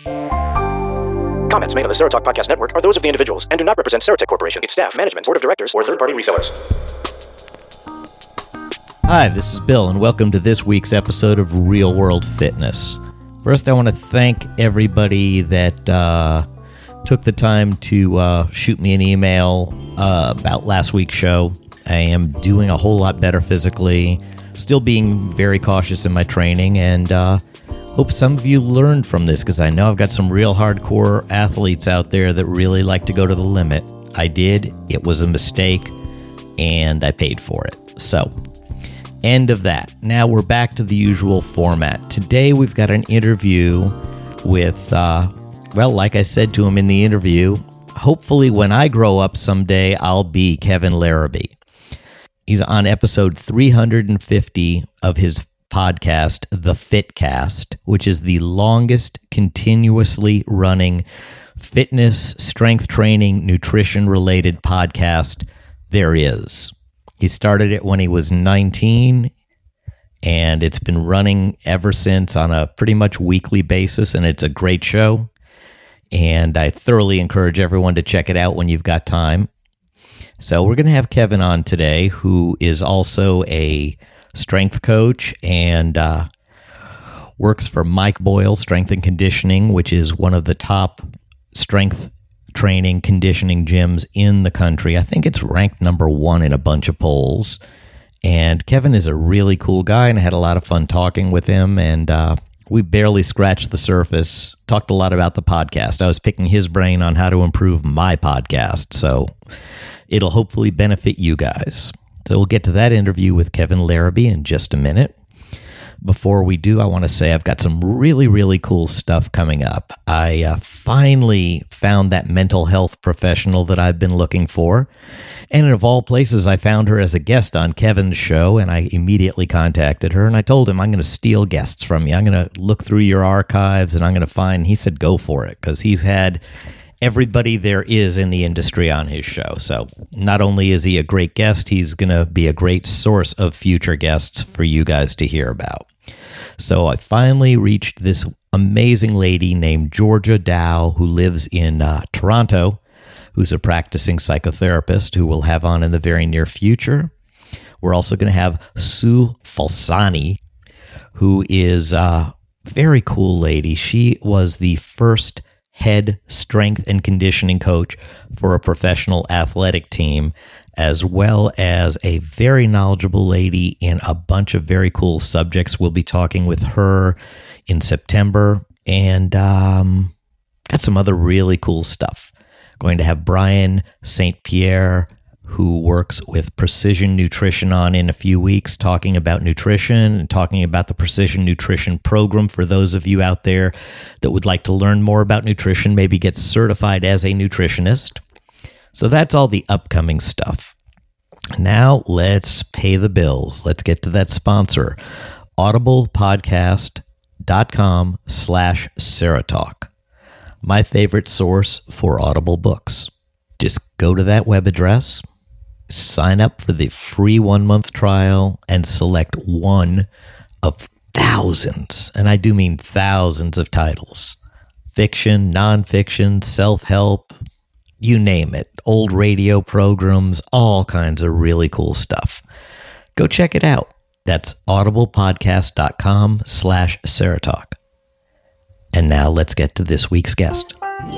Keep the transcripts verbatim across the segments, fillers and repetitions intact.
Comments made on the Serotalk Podcast Network are those of the individuals and do not represent Serotek Corporation, its staff, management, board of directors, or third-party resellers. Hi, this is Bill, and welcome to this week's episode of Real World Fitness. First, I want to thank everybody that uh, took the time to uh, shoot me an email uh, about last week's show. I am doing a whole lot better physically, still being very cautious in my training, and uh, hope some of you learned from this, because I know I've got some real hardcore athletes out there that really like to go to the limit. I did. It was a mistake, and I paid for it. So, end of that. Now we're back to the usual format. Today we've got an interview with, uh, well, like I said to him in the interview, hopefully when I grow up someday, I'll be Kevin Larrabee. He's on episode three hundred fifty of his podcast, The Fitcast, which is the longest continuously running fitness, strength training, nutrition-related podcast there is. He started it when he was nineteen, and it's been running ever since on a pretty much weekly basis, and it's a great show, and I thoroughly encourage everyone to check it out when you've got time. So we're going to have Kevin on today, who is also a strength coach and uh, works for Mike Boyle Strength and Conditioning, which is one of the top strength training conditioning gyms in the country. I think it's ranked number one in a bunch of polls. And Kevin is a really cool guy, and I had a lot of fun talking with him, and uh, we barely scratched the surface, talked a lot about the podcast. I was picking his brain on how to improve my podcast, so it'll hopefully benefit you guys. So we'll get to that interview with Kevin Larrabee in just a minute. Before we do, I want to say I've got some really, really cool stuff coming up. I uh, finally found that mental health professional that I've been looking for. And of all places, I found her as a guest on Kevin's show, and I immediately contacted her, and I told him, I'm going to steal guests from you. I'm going to look through your archives, and I'm going to find, he said, go for it, because he's had everybody there is in the industry on his show. So not only is he a great guest, he's going to be a great source of future guests for you guys to hear about. So I finally reached this amazing lady named Georgia Dow, who lives in uh, Toronto, who's a practicing psychotherapist who we'll have on in the very near future. We're also going to have Sue Falsani, who is a very cool lady. She was the first head strength and conditioning coach for a professional athletic team, as well as a very knowledgeable lady in a bunch of very cool subjects. We'll be talking with her in September, and um, got some other really cool stuff. Going to have Brian Saint Pierre, who works with Precision Nutrition, on in a few weeks, talking about nutrition and talking about the Precision Nutrition program for those of you out there that would like to learn more about nutrition, maybe get certified as a nutritionist. So that's all the upcoming stuff. Now let's pay the bills. Let's get to that sponsor, audiblepodcast.com slash Serotalk, my favorite source for Audible books. Just go to that web address, sign up for the free one-month trial, and select one of thousands, and I do mean thousands of titles. Fiction, nonfiction, self-help, you name it. Old radio programs, all kinds of really cool stuff. Go check it out. That's audiblepodcast.com slash Serotalk. And now let's get to this week's guest.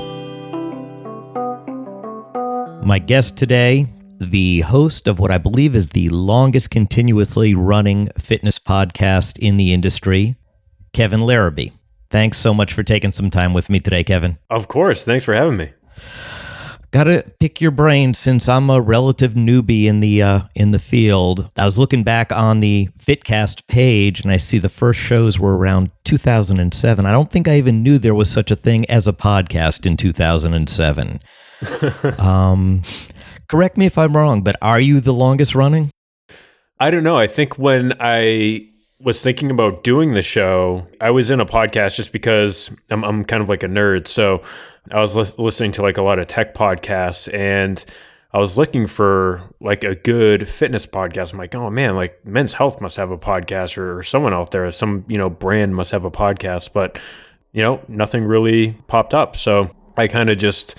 My guest today, the host of what I believe is the longest continuously running fitness podcast in the industry, Kevin Larrabee. Thanks so much for taking some time with me today, Kevin. Of course. Thanks for having me. Gotta pick your brain since I'm a relative newbie in the uh, in the field. I was looking back on the Fitcast page, and I see the first shows were around two thousand seven. I don't think I even knew there was such a thing as a podcast in two thousand seven. um, correct me if I'm wrong, but are you the longest running? I don't know. I think when I was thinking about doing the show, I was in a podcast just because I'm I'm kind of like a nerd. So I was li- listening to like a lot of tech podcasts, and I was looking for like a good fitness podcast. I'm like, oh man, like Men's Health must have a podcast, or, or someone out there, some, you know, brand must have a podcast. But you know, nothing really popped up. So I kind of just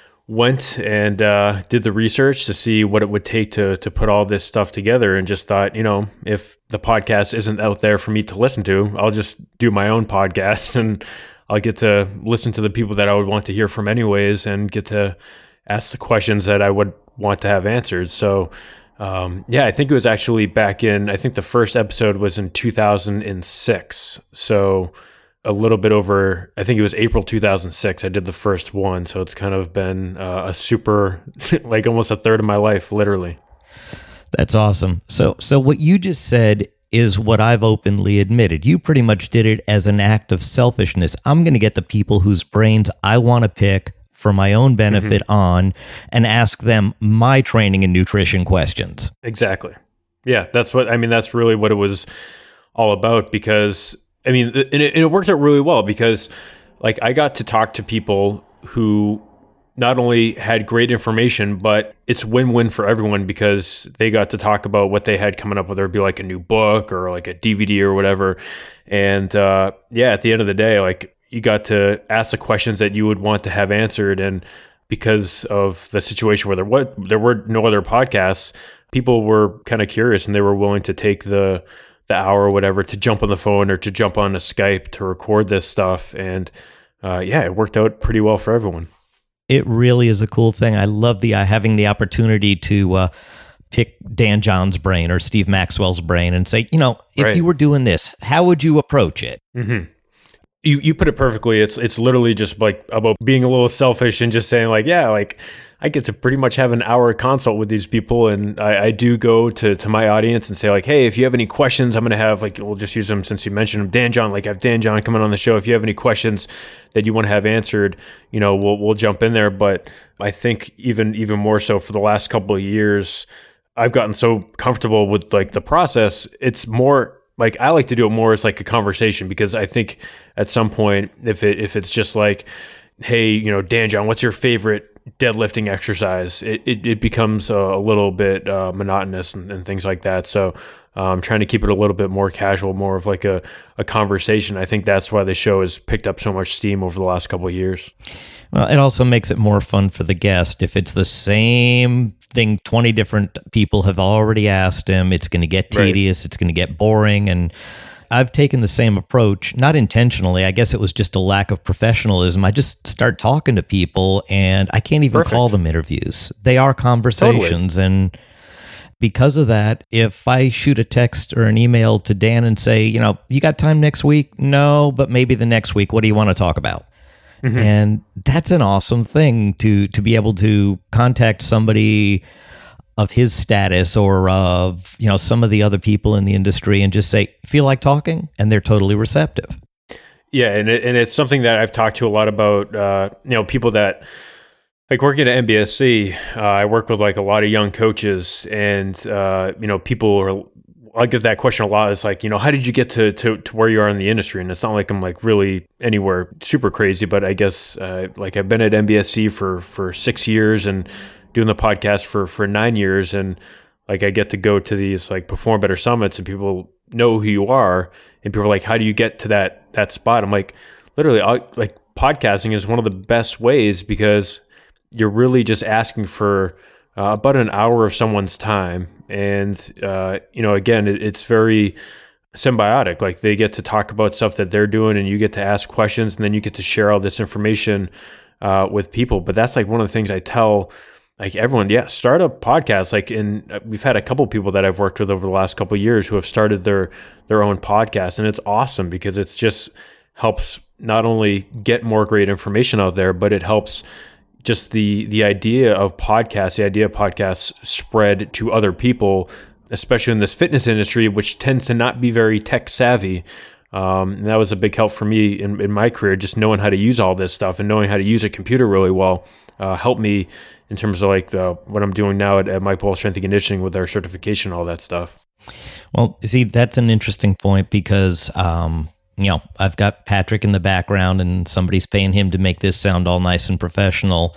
went and uh, did the research to see what it would take to to put all this stuff together, and just thought, you know, if the podcast isn't out there for me to listen to, I'll just do my own podcast, and I'll get to listen to the people that I would want to hear from anyways, and get to ask the questions that I would want to have answered. So um, yeah, I think it was actually back in, I think the first episode was in two thousand six. So a little bit over, I think it was April two thousand six. I did the first one. So it's kind of been uh, a super, like almost a third of my life, literally. That's awesome. So, so what you just said is what I've openly admitted. You pretty much did it as an act of selfishness. I'm going to get the people whose brains I want to pick for my own benefit mm-hmm. on and ask them my training and nutrition questions. Exactly. Yeah, that's what, I mean, that's really what it was all about, because I mean, and it, and it worked out really well, because like I got to talk to people who not only had great information, but it's win-win for everyone, because they got to talk about what they had coming up, whether it be like a new book or like a D V D or whatever. And uh, yeah, at the end of the day, like you got to ask the questions that you would want to have answered. And because of the situation where there, what, there were no other podcasts, people were kind of curious, and they were willing to take the the hour or whatever to jump on the phone or to jump on a Skype to record this stuff. And uh, yeah, it worked out pretty well for everyone. It really is a cool thing. I love the uh, having the opportunity to uh, pick Dan John's brain or Steve Maxwell's brain and say, you know, if right. you were doing this, how would you approach it? Mm-hmm. You you put it perfectly. It's it's literally just like about being a little selfish and just saying like, yeah, like I get to pretty much have an hour consult with these people. And I, I do go to, to my audience and say like, hey, if you have any questions, I'm going to have like, we'll just use them since you mentioned them, Dan John, like I have Dan John coming on the show. If you have any questions that you want to have answered, you know, we'll, we'll jump in there. But I think even, even more so for the last couple of years, I've gotten so comfortable with like the process. It's more like, I like to do it more as like a conversation, because I think at some point, if it, if it's just like, hey, you know, Dan John, what's your favorite deadlifting exercise? It it, it becomes a, a little bit uh, monotonous and, and things like that. So I'm um, trying to keep it a little bit more casual, more of like a, a conversation. I think that's why the show has picked up so much steam over the last couple of years. Well, it also makes it more fun for the guest. If it's the same thing twenty different people have already asked him, it's going to get tedious, right. It's going to get boring. And I've taken the same approach, not intentionally. I guess it was just a lack of professionalism. I just start talking to people, and I can't even Perfect. call them interviews. They are conversations. Totally. And because of that, if I shoot a text or an email to Dan and say, you know, you got time next week? No, but maybe the next week. What do you want to talk about? Mm-hmm. And that's an awesome thing to to be able to contact somebody of his status or of, you know, some of the other people in the industry and just say, feel like talking? And they're totally receptive. Yeah. And it, and it's something that I've talked to a lot about, uh, you know, people that like working at M B S C. Uh, I work with like a lot of young coaches, and, uh, you know, people are, I get that question a lot. It's like, you know, how did you get to, to, to where you are in the industry? And it's not like I'm like really anywhere super crazy, but I guess uh, like I've been at M B S C for, for six years and doing the podcast for, for nine years. And like, I get to go to these like Perform Better summits, and people know who you are. And people are like, how do you get to that, that spot? I'm like, literally, I, like podcasting is one of the best ways, because you're really just asking for uh, about an hour of someone's time. And, uh, you know, again, it, it's very symbiotic. Like they get to talk about stuff that they're doing, and you get to ask questions, and then you get to share all this information uh, with people. But that's like one of the things I tell like everyone, yeah, start a podcast. Like in, we've had a couple of people that I've worked with over the last couple of years who have started their, their own podcast. And it's awesome, because it's just helps not only get more great information out there, but it helps just the the idea of podcasts, the idea of podcasts spread to other people, especially in this fitness industry, which tends to not be very tech savvy. Um, and that was a big help for me in, in my career, just knowing how to use all this stuff and knowing how to use a computer really well uh, helped me in terms of like the, what I'm doing now at, at Mike Boyle Strength and Conditioning with our certification, all that stuff. Well, see, that's an interesting point, because um, you know, I've got Patrick in the background, and somebody's paying him to make this sound all nice and professional.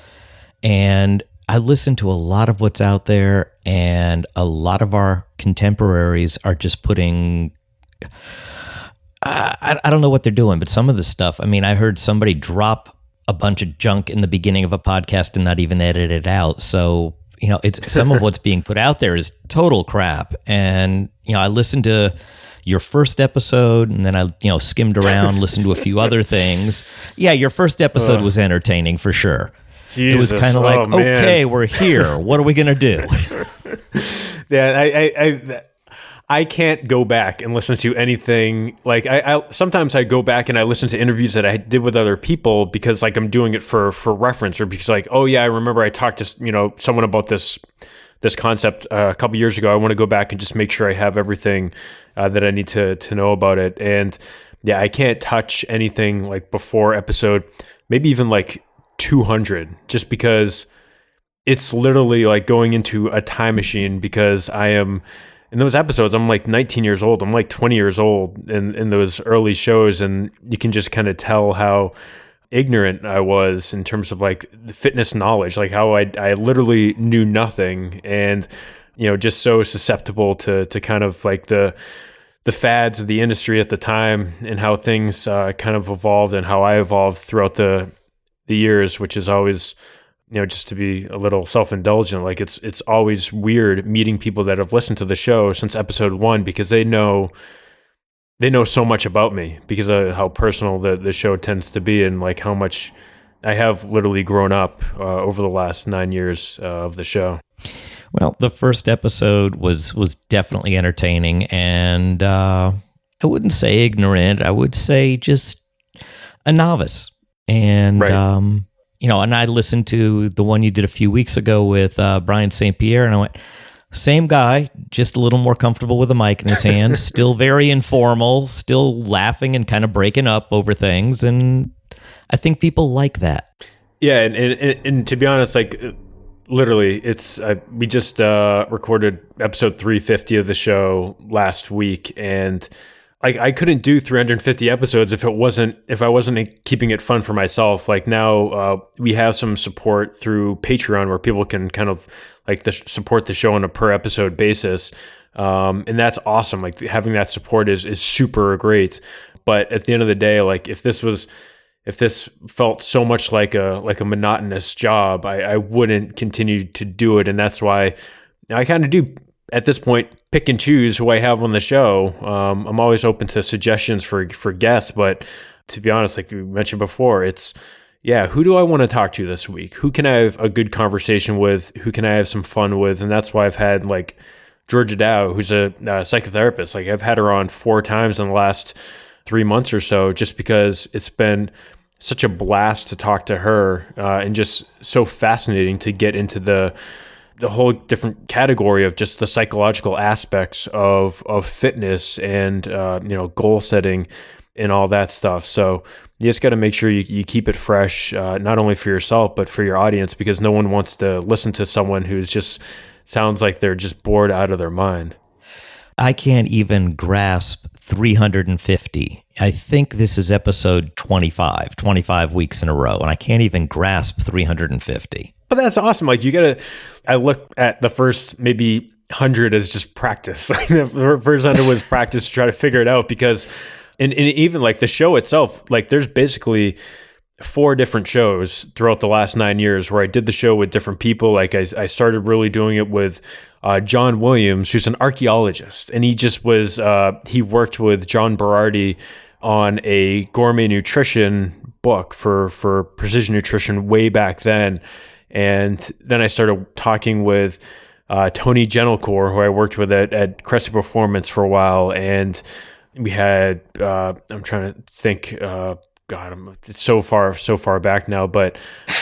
And I listen to a lot of what's out there, and a lot of our contemporaries are just putting, uh, I, I don't know what they're doing, but some of the stuff, I mean, I heard somebody drop a bunch of junk in the beginning of a podcast and not even edit it out. So, you know, it's some of what's being put out there is total crap. And, you know, I listened to your first episode and then I, you know, skimmed around, listened to a few other things. Yeah, your first episode was entertaining for sure. Jesus. It was kind of like, oh, okay, we're here. What are we going to do? Yeah, I, I, I, I can't go back and listen to anything. Like, I, I sometimes I go back and I listen to interviews that I did with other people because, like, I'm doing it for for reference, or because, like, oh yeah, I remember I talked to you know someone about this this concept uh, a couple years ago. I want to go back and just make sure I have everything uh, that I need to to know about it. And yeah, I can't touch anything like before episode, maybe even like two hundred, just because it's literally like going into a time machine, because I am in those episodes, I'm like nineteen years old. I'm like twenty years old in, in those early shows. And you can just kind of tell how ignorant I was in terms of like the fitness knowledge, like how I, I literally knew nothing, and, you know, just so susceptible to, to kind of like the, the fads of the industry at the time, and how things uh, kind of evolved and how I evolved throughout the, the years, which is always, you know, just to be a little self-indulgent, like it's it's always weird meeting people that have listened to the show since episode one, because they know they know so much about me because of how personal the, the show tends to be, and like how much I have literally grown up uh, over the last nine years uh, of the show. Well, the first episode was was definitely entertaining, and uh, I wouldn't say ignorant. I would say just a novice, and right. um You know, and I listened to the one you did a few weeks ago with uh, Brian Saint Pierre, and I went, same guy, just a little more comfortable with a mic in his hand, still very informal, still laughing and kind of breaking up over things, and I think people like that. Yeah, and and, and to be honest, like literally, it's uh, we just uh, recorded episode three fifty of the show last week, and Like I couldn't do three hundred fifty episodes if it wasn't if I wasn't keeping it fun for myself. Like now uh, we have some support through Patreon where people can kind of like the, support the show on a per episode basis, um, and that's awesome. Like having that support is is super great. But at the end of the day, like if this was if this felt so much like a like a monotonous job, I, I wouldn't continue to do it, and that's why I kind of do. At this point, pick and choose who I have on the show. Um, I'm always open to suggestions for for guests, but to be honest, like we mentioned before, it's, yeah, who do I want to talk to this week? Who can I have a good conversation with? Who can I have some fun with? And that's why I've had like Georgia Dow, who's a, a psychotherapist. Like I've had her on four times in the last three months or so, just because it's been such a blast to talk to her uh, and just so fascinating to get into the the whole different category of just the psychological aspects of, of fitness and, uh, you know, goal setting and all that stuff. So you just got to make sure you, you keep it fresh, uh, not only for yourself, but for your audience, because no one wants to listen to someone who's just sounds like they're just bored out of their mind. I can't even grasp three hundred fifty. I think this is episode twenty-five, twenty-five weeks in a row, and I can't even grasp three hundred fifty. But that's awesome. Like you gotta, I look at the first maybe hundred as just practice. Like the first hundred was practice to try to figure it out, because, and, and even like the show itself, like there's basically four different shows throughout the last nine years where I did the show with different people. Like I, I started really doing it with uh, John Williams, who's an archaeologist, and he just was, uh, he worked with John Berardi on a gourmet nutrition book for, for precision nutrition way back then. And then I started talking with uh, Tony Gentilcore, who I worked with at, at Crescent Performance for a while. And we had, uh, I'm trying to think, uh, God, I'm, it's so far, so far back now, but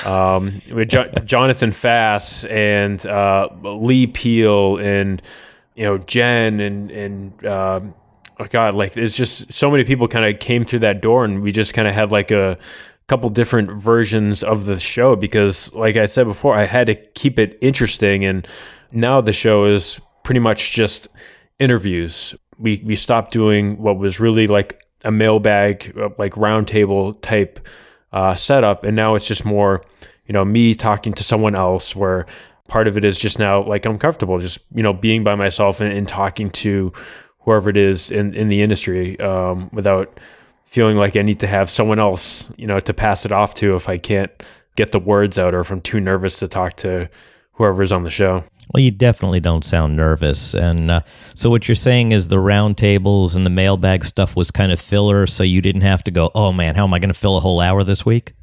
um, with jo- Jonathan Fass and uh, Lee Peel and, you know, Jen and, and uh, oh God, like it's just so many people kind of came through that door, and we just kind of had like a couple different versions of the show, because like I said before, I had to keep it interesting. And now the show is pretty much just interviews. We, we stopped doing what was really like a mailbag, like roundtable type uh, setup. And now it's just more, you know, me talking to someone else, where part of it is just now like I'm comfortable just, you know, being by myself and, and talking to whoever it is in, in the industry, um, without feeling like I need to have someone else, you know, to pass it off to if I can't get the words out or if I'm too nervous to talk to whoever's on the show. Well, you definitely don't sound nervous. And uh, so what you're saying is the round tables and the mailbag stuff was kind of filler, so you didn't have to go, oh man, how am I going to fill a whole hour this week?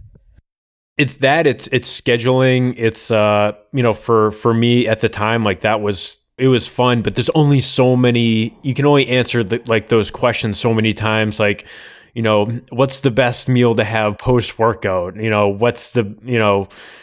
It's that, it's it's scheduling. It's, uh, you know, for, for me at the time, like that was, it was fun, but there's only so many, you can only answer the, like those questions so many times. Like, you know, what's the best meal to have post-workout? You know, what's the, you know,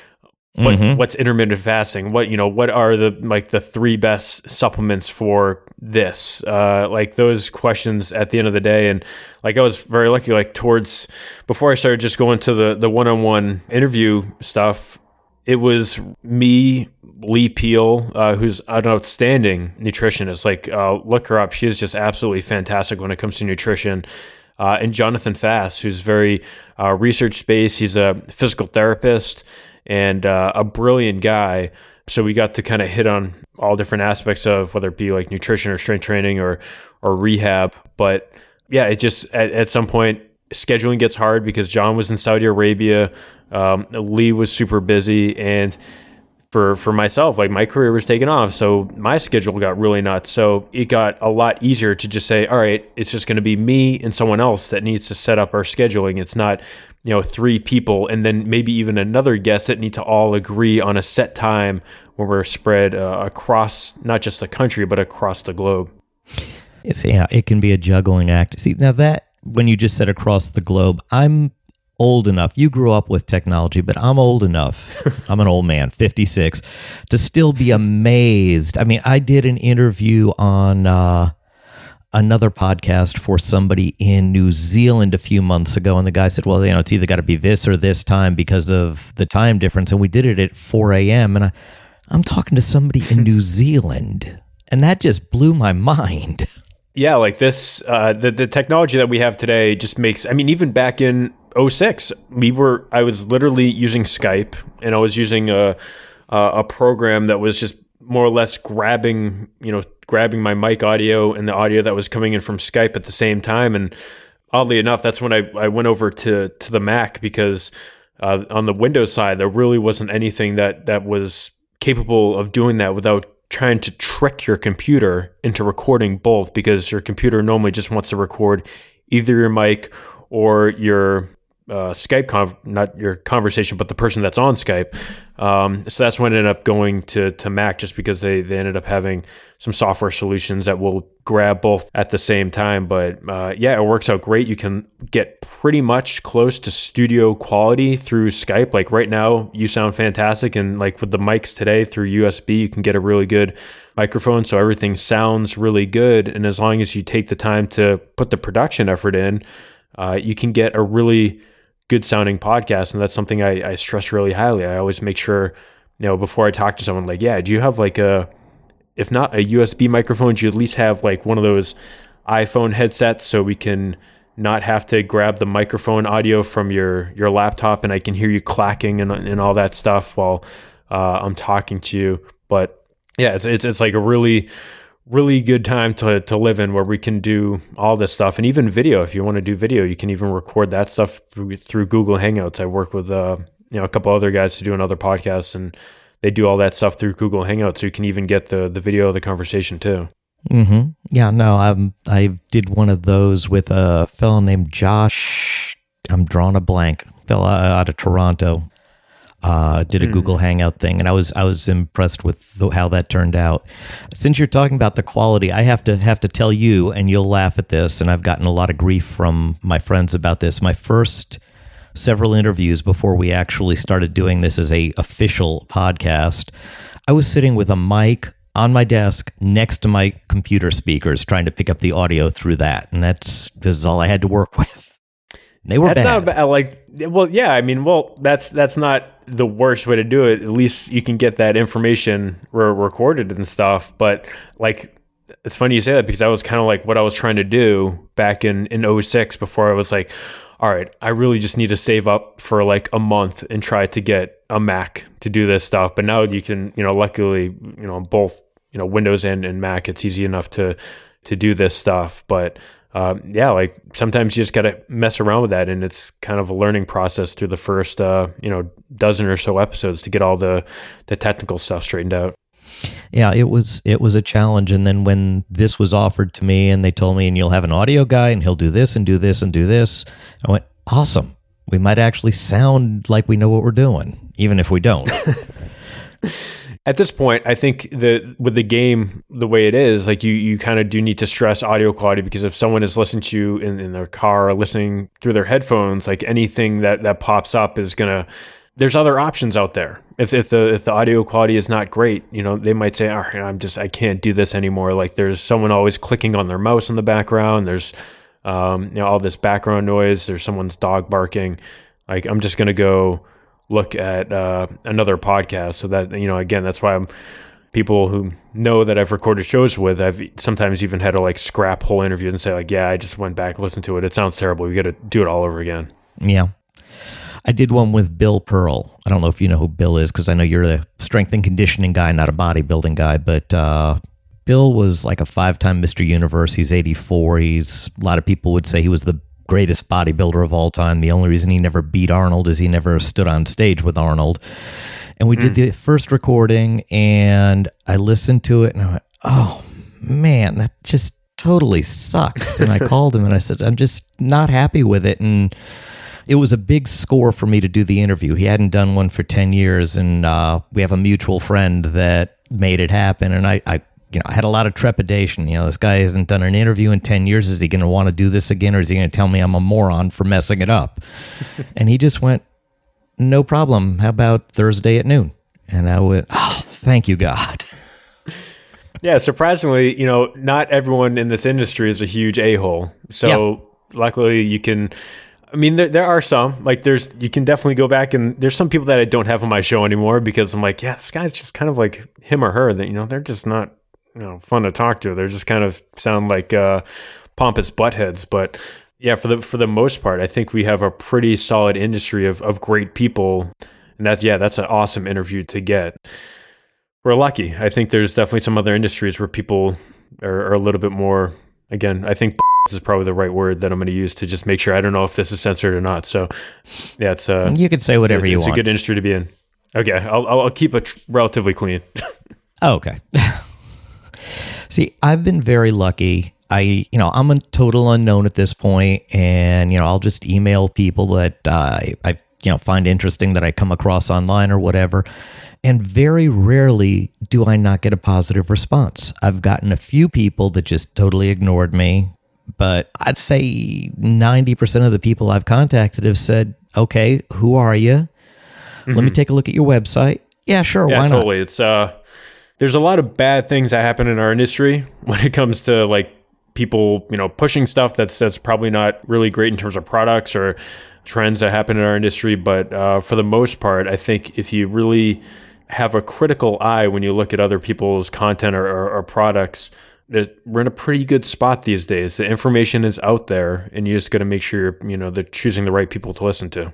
What, mm-hmm. what's intermittent fasting? What, you know, what are the, like the three best supplements for this? Uh, like those questions at the end of the day. And like, I was very lucky, like towards, before I started just going to the, the one-on-one interview stuff, it was me, Lee Peel, uh, who's an outstanding nutritionist. Like, uh, look her up. She is just absolutely fantastic when it comes to nutrition. Uh, and Jonathan Fass, who's very uh, research-based. He's a physical therapist and uh, a brilliant guy. So we got to kind of hit on all different aspects of whether it be like nutrition or strength training or or rehab. But yeah, it just at, at some point scheduling gets hard because John was in Saudi Arabia, um, Lee was super busy, and for for myself, like my career was taking off, so my schedule got really nuts. So it got a lot easier to just say, all right, it's just going to be me and someone else that needs to set up our scheduling. It's not, you know, three people and then maybe even another guest that need to all agree on a set time when we're spread uh, across not just the country, but across the globe. It's, yeah, it can be a juggling act. See, now that, when you just said across the globe, I'm old enough. You grew up with technology, but I'm old enough. I'm an old man, fifty-six, to still be amazed. I mean, I did an interview on uh, another podcast for somebody in New Zealand a few months ago, and the guy said, well, you know, it's either got to be this or this time because of the time difference, and we did it at four a.m., and I, I'm talking to somebody in New Zealand, and that just blew my mind. Yeah, like this, uh, the, the technology that we have today just makes, I mean, even back in oh six, we were, I was literally using Skype, and I was using a, a, a program that was just more or less grabbing, you know, grabbing my mic audio and the audio that was coming in from Skype at the same time. And oddly enough, that's when I, I went over to, to the Mac because uh, on the Windows side, there really wasn't anything that, that was capable of doing that without trying to trick your computer into recording both, because your computer normally just wants to record either your mic or your uh, Skype, con- not your conversation, but the person that's on Skype. Um, so that's when I ended up going to, to Mac, just because they, they ended up having some software solutions that will grab both at the same time. But uh, yeah, it works out great. You can get pretty much close to studio quality through Skype. Like right now, you sound fantastic. And like with the mics today through U S B, you can get a really good microphone. So everything sounds really good. And as long as you take the time to put the production effort in, uh, you can get a really good sounding podcast. And that's something I, I stress really highly. I always make sure, you know, before I talk to someone, like, yeah, do you have like a, if not a U S B microphone, do you at least have like one of those iPhone headsets so we can not have to grab the microphone audio from your, your laptop and I can hear you clacking and, and all that stuff while uh, I'm talking to you. But yeah, it's, it's, it's like a really, really good time to to live in, where we can do all this stuff. And even video, if you want to do video, you can even record that stuff through, through Google Hangouts. I work with uh, you know, a couple other guys to do another podcast, and they do all that stuff through Google Hangouts, so you can even get the the video of the conversation too. Mm-hmm. Yeah, no, I'm, I did one of those with a fellow named Josh. I'm drawing a blank. Fellow out of Toronto. Uh, did a mm. Google Hangout thing, and I was I was impressed with the, how that turned out. Since you're talking about the quality, I have to have to tell you, and you'll laugh at this, and I've gotten a lot of grief from my friends about this. My first several interviews before we actually started doing this as a official podcast, I was sitting with a mic on my desk next to my computer speakers, trying to pick up the audio through that, and that's this is all I had to work with. They were that's bad. Not bad. Like, well, yeah, I mean, well, that's that's not the worst way to do it. At least you can get that information re- recorded and stuff. But like, it's funny you say that, because that was kind of like what I was trying to do back in in oh six, before I was like, all right, I really just need to save up for like a month and try to get a Mac to do this stuff. But now you can, you know, luckily, you know, both, you know, Windows and, and Mac, it's easy enough to to do this stuff. But uh, yeah, like sometimes you just got to mess around with that, and it's kind of a learning process through the first uh, you know dozen or so episodes to get all the the technical stuff straightened out. Yeah, it was it was a challenge. And then when this was offered to me and they told me, and you'll have an audio guy and he'll do this and do this and do this, I went, awesome. We might actually sound like we know what we're doing, even if we don't. At this point, I think that with the game the way it is, like you you kind of do need to stress audio quality, because if someone is listening to you in, in their car or listening through their headphones, like anything that, that pops up is gonna, there's other options out there. If if the if the audio quality is not great, you know, they might say, all right, I'm just I can't do this anymore. Like there's someone always clicking on their mouse in the background. There's um, you know, all this background noise. There's someone's dog barking. Like I'm just gonna go look at uh, another podcast. So that, you know, again, that's why I'm people who know that I've recorded shows with, I've sometimes even had to like scrap whole interviews and say like, yeah, I just went back, listened to it. It sounds terrible. We got to do it all over again. Yeah. I did one with Bill Pearl. I don't know if you know who Bill is, because I know you're a strength and conditioning guy, not a bodybuilding guy, but uh, Bill was like a five-time Mister Universe. He's eighty-four. He's, a lot of people would say he was the greatest bodybuilder of all time. The only reason he never beat Arnold is he never stood on stage with Arnold. And we mm. did the first recording, and I listened to it, and I went, oh, man, that just totally sucks. And I called him, and I said, I'm just not happy with it. And it was a big score for me to do the interview. He hadn't done one for ten years, and uh, we have a mutual friend that made it happen. And I, I You know, I had a lot of trepidation. You know, this guy hasn't done an interview in ten years. Is he going to want to do this again, or is he going to tell me I'm a moron for messing it up? And he just went, no problem. How about Thursday at noon? And I went, oh, thank you, God. Yeah, surprisingly, you know, not everyone in this industry is a huge a-hole. So yeah. Luckily you can... I mean, there there are some, like there's, you can definitely go back, and there's some people that I don't have on my show anymore because I'm like, yeah, this guy's just kind of like him or her that, you know, they're just not, you know, fun to talk to. They're just kind of sound like uh, pompous buttheads. But yeah, for the for the most part, I think we have a pretty solid industry of, of great people. And that, yeah, that's an awesome interview to get. We're lucky. I think there's definitely some other industries where people are, are a little bit more, again, I think this is probably the right word that I'm going to use to just make sure. I don't know if this is censored or not. So yeah, it's uh, you can say whatever it's, you it's want. It's a good industry to be in. Okay, I'll I'll keep it relatively clean. Oh, okay. See, I've been very lucky. I, you know, I'm a total unknown at this point, and you know, I'll just email people that uh, I, I, you know, find interesting that I come across online or whatever. And very rarely do I not get a positive response. I've gotten a few people that just totally ignored me, but I'd say ninety percent of the people I've contacted have said, okay, who are you? Mm-hmm. Let me take a look at your website. Yeah, sure, yeah, why not? Totally. It's, uh, there's a lot of bad things that happen in our industry when it comes to like people, you know, pushing stuff that's that's probably not really great in terms of products or trends that happen in our industry. But uh, for the most part, I think if you really have a critical eye when you look at other people's content or, or, or products, that we're in a pretty good spot these days. The information is out there, and you just got to make sure you're, you know, they're choosing the right people to listen to.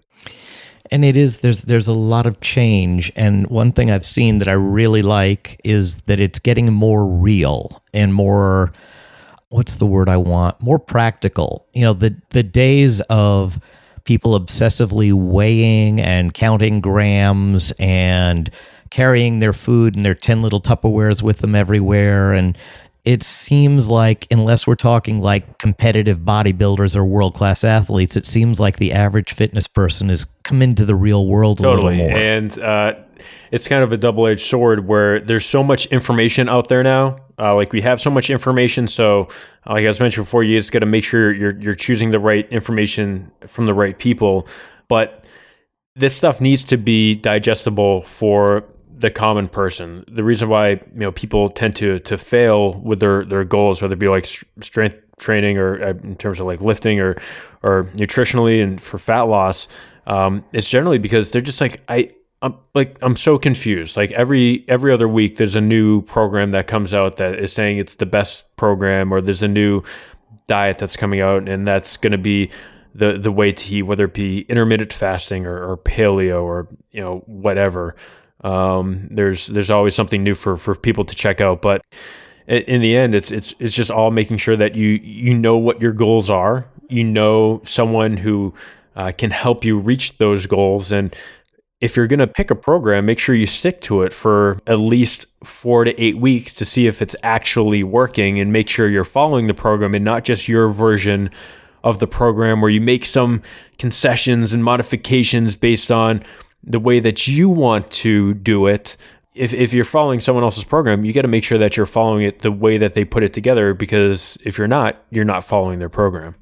And it is, there's there's a lot of change. And one thing I've seen that I really like is that it's getting more real and more, what's the word I want? More practical. You know, the the days of people obsessively weighing and counting grams and carrying their food and their ten little Tupperwares with them everywhere. And it seems like, unless we're talking like competitive bodybuilders or world-class athletes, it seems like the average fitness person has come into the real world a totally. little more. And uh, it's kind of a double-edged sword where there's so much information out there now. Uh, like we have so much information. So uh, like I was mentioned before, you just got to make sure you're you're choosing the right information from the right people. But this stuff needs to be digestible for the common person. The reason why, you know, people tend to to fail with their their goals, whether it be like strength training or uh, in terms of like lifting or or nutritionally and for fat loss, um, it's generally because they're just like I. I'm like I'm so confused. Like every every other week, there's a new program that comes out that is saying it's the best program, or there's a new diet that's coming out, and that's going to be the the way to eat, whether it be intermittent fasting or, or paleo or you know whatever. Um, there's there's always something new for for people to check out. But in the end, it's it's it's just all making sure that you you know what your goals are. You know someone who uh, can help you reach those goals. And if you're going to pick a program, make sure you stick to it for at least four to eight weeks to see if it's actually working, and make sure you're following the program and not just your version of the program where you make some concessions and modifications based on the way that you want to do it. If if you're following someone else's program, you got to make sure that you're following it the way that they put it together, because if you're not, you're not following their program.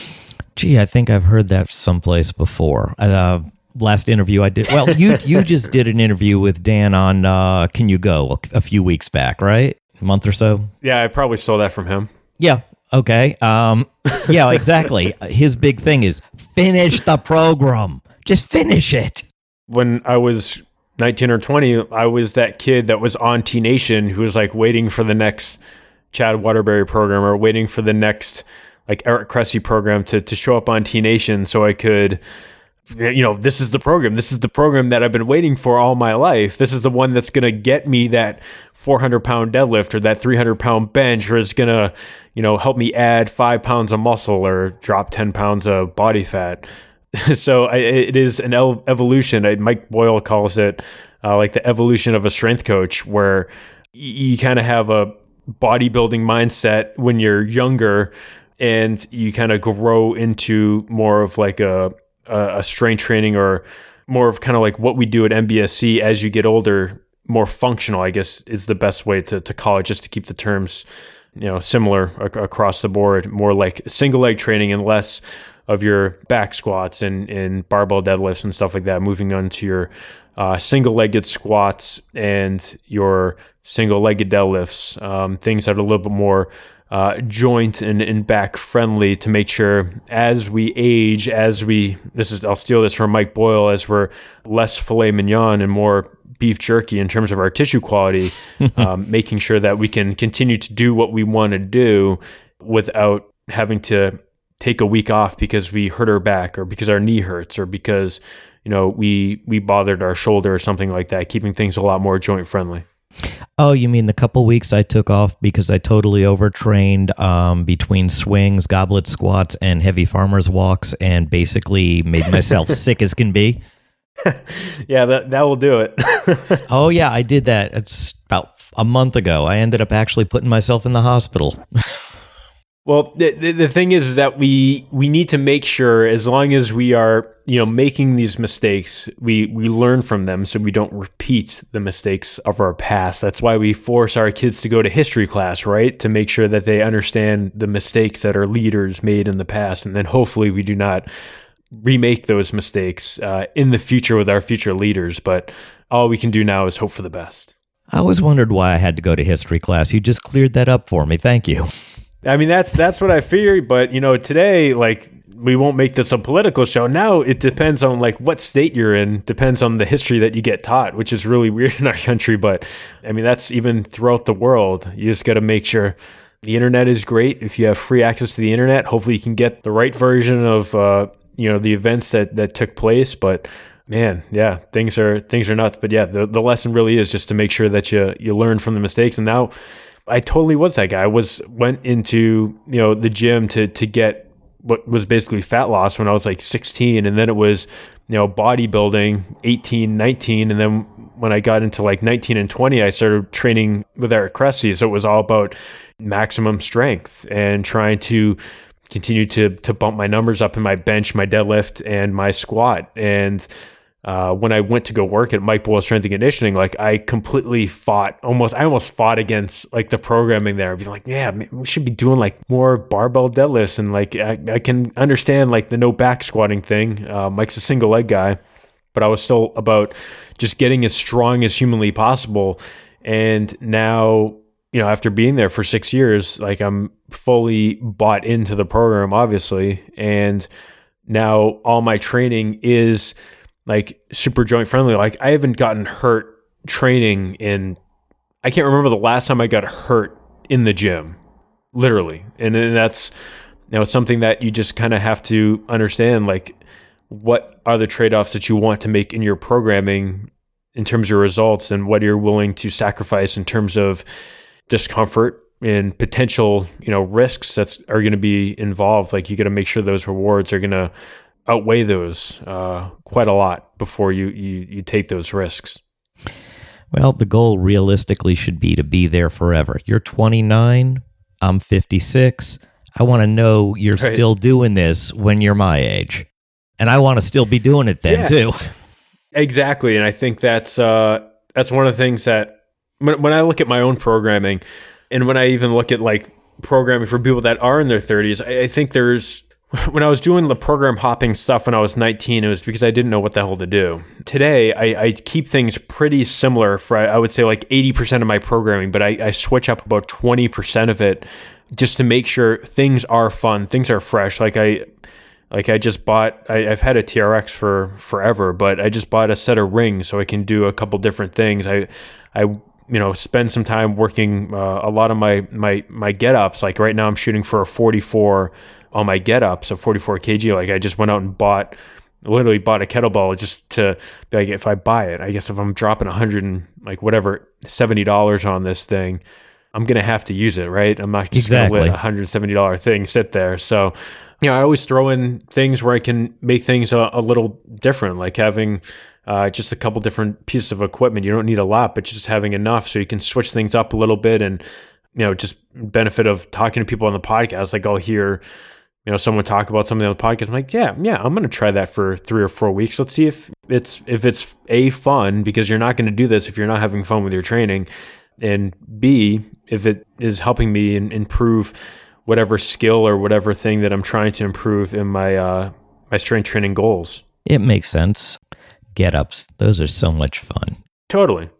Gee, I think I've heard that someplace before. Uh, last interview I did, well, you you just did an interview with Dan on uh, Can You Go a, a few weeks back, right? A month or so? Yeah, I probably stole that from him. Yeah, okay. Um, yeah, exactly. His big thing is finish the program. Just finish it. When I was nineteen or twenty, I was that kid that was on T Nation who was like waiting for the next Chad Waterbury program or waiting for the next like Eric Cressy program to, to show up on T Nation so I could, you know, this is the program. This is the program that I've been waiting for all my life. This is the one that's going to get me that four hundred pound deadlift or that three hundred pound bench, or is going to, you know, help me add five pounds of muscle or drop ten pounds of body fat. So I, it is an el- evolution. I, Mike Boyle calls it uh, like the evolution of a strength coach, where y- you kind of have a bodybuilding mindset when you're younger, and you kind of grow into more of like a, a, a strength training, or more of kind of like what we do at M B S C as you get older, more functional, I guess is the best way to, to call it, just to keep the terms, you know, similar ac- across the board, more like single leg training and less of your back squats and, and barbell deadlifts and stuff like that, moving on to your uh, single-legged squats and your single-legged deadlifts, um, things that are a little bit more uh, joint and, and back friendly, to make sure as we age, as we, this is, I'll steal this from Mike Boyle, as we're less filet mignon and more beef jerky in terms of our tissue quality, um, making sure that we can continue to do what we want to do without having to take a week off because we hurt our back, or because our knee hurts, or because, you know, we we bothered our shoulder or something like that, keeping things a lot more joint friendly. Oh, you mean the couple weeks I took off because I totally overtrained um, between swings, goblet squats, and heavy farmer's walks, and basically made myself sick as can be? Yeah, that, that will do it. Oh, yeah, I did that. It's about a month ago. I ended up actually putting myself in the hospital. Well, the, the the thing is, is that we we need to make sure, as long as we are, you know, making these mistakes, we we learn from them so we don't repeat the mistakes of our past. That's why we force our kids to go to history class, right? To make sure that they understand the mistakes that our leaders made in the past, and then hopefully we do not remake those mistakes uh, in the future with our future leaders. But all we can do now is hope for the best. I always wondered why I had to go to history class. You just cleared that up for me. Thank you. I mean, that's that's what I figured, but, you know, today, like, we won't make this a political show. Now it depends on, like, what state you're in, depends on the history that you get taught, which is really weird in our country. But, I mean, that's even throughout the world. You just got to make sure the internet is great. If you have free access to the internet, hopefully you can get the right version of, uh, you know, the events that, that took place. But, man, yeah, things are things are nuts. But, yeah, the, the lesson really is just to make sure that you you learn from the mistakes. And now I totally was that guy. I was went into, you know, the gym to to get what was basically fat loss when I was like sixteen, and then it was, you know, bodybuilding eighteen, nineteen, and then when I got into like nineteen and twenty, I started training with Eric Cressy. So it was all about maximum strength and trying to continue to to bump my numbers up in my bench, my deadlift, and my squat. And Uh, when I went to go work at Mike Boyle Strength and Conditioning, like I completely fought, almost, I almost fought against like the programming there. I'd be like, yeah, man, we should be doing like more barbell deadlifts. And like, I, I can understand like the no back squatting thing. Uh, Mike's a single leg guy, but I was still about just getting as strong as humanly possible. And now, you know, after being there for six years, like I'm fully bought into the program, obviously. And now all my training is like super joint friendly. Like I haven't gotten hurt training in, I can't remember the last time I got hurt in the gym, literally. And then that's, you know, something that you just kind of have to understand, like what are the trade-offs that you want to make in your programming in terms of results, and what you're willing to sacrifice in terms of discomfort and potential, you know, risks that's are going to be involved. Like you got to make sure those rewards are going to outweigh those uh, quite a lot before you, you you take those risks. Well, the goal realistically should be to be there forever. You're twenty-nine, I'm fifty-six. I want to know you're Right. still doing this when you're my age. And I want to still be doing it then Yeah. too. Exactly, and I think that's uh, that's one of the things that when, when I look at my own programming, and when I even look at like programming for people that are in their thirties, I, I think there's when I was doing the program hopping stuff when I was nineteen, it was because I didn't know what the hell to do. Today, I, I keep things pretty similar for I would say like eighty percent of my programming, but I, I switch up about twenty percent of it just to make sure things are fun, things are fresh. Like I. Like I just bought, I, I've had a T R X for forever, but I just bought a set of rings so I can do a couple different things. I, I, you know, spend some time working uh, a lot of my my my get ups. Like right now, I'm shooting for a forty-four on my get ups, a forty-four kilograms. Like I just went out and bought, literally bought a kettlebell just to like if I buy it, I guess if I'm dropping a hundred and like whatever seventy dollars on this thing, I'm gonna have to use it, right? I'm not just Exactly. gonna let a hundred seventy dollar thing sit there. So. You know, I always throw in things where I can make things a, a little different, like having uh, just a couple different pieces of equipment. You don't need a lot, but just having enough so you can switch things up a little bit and, you know, just benefit of talking to people on the podcast. Like I'll hear, you know, someone talk about something on the podcast. I'm like, yeah, yeah, I'm going to try that for three or four weeks. Let's see if it's, if it's A, fun, because you're not going to do this if you're not having fun with your training, and B, if it is helping me in, improve whatever skill or whatever thing that I'm trying to improve in my uh, my strength training goals. It makes sense. Get-ups, those are so much fun. Totally.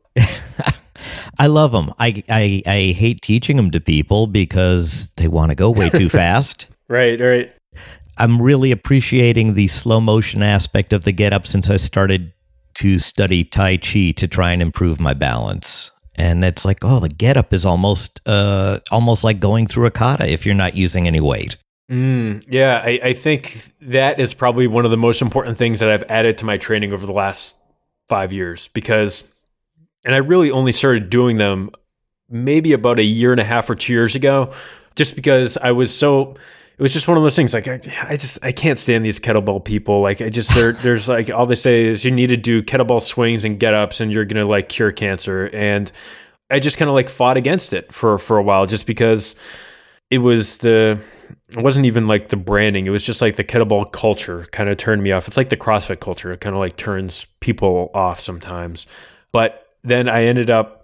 I love them. I, I, I hate teaching them to people because they want to go way too fast. Right, right. I'm really appreciating the slow motion aspect of the get-up since I started to study Tai Chi to try and improve my balance. And it's like, oh, the get-up is almost uh, almost like going through a kata if you're not using any weight. Mm, yeah, I, I think that is probably one of the most important things that I've added to my training over the last five years. Because, and I really only started doing them maybe about a year and a half or two years ago, just because I was so... It was just one of those things. Like I, I just I can't stand these kettlebell people. Like I just there there's like all they say is you need to do kettlebell swings and get ups and you're gonna like cure cancer. And I just kind of like fought against it for for a while just because it was the it wasn't even like the branding. It was just like the kettlebell culture kind of turned me off. It's like the CrossFit culture. It kind of like turns people off sometimes. But then I ended up.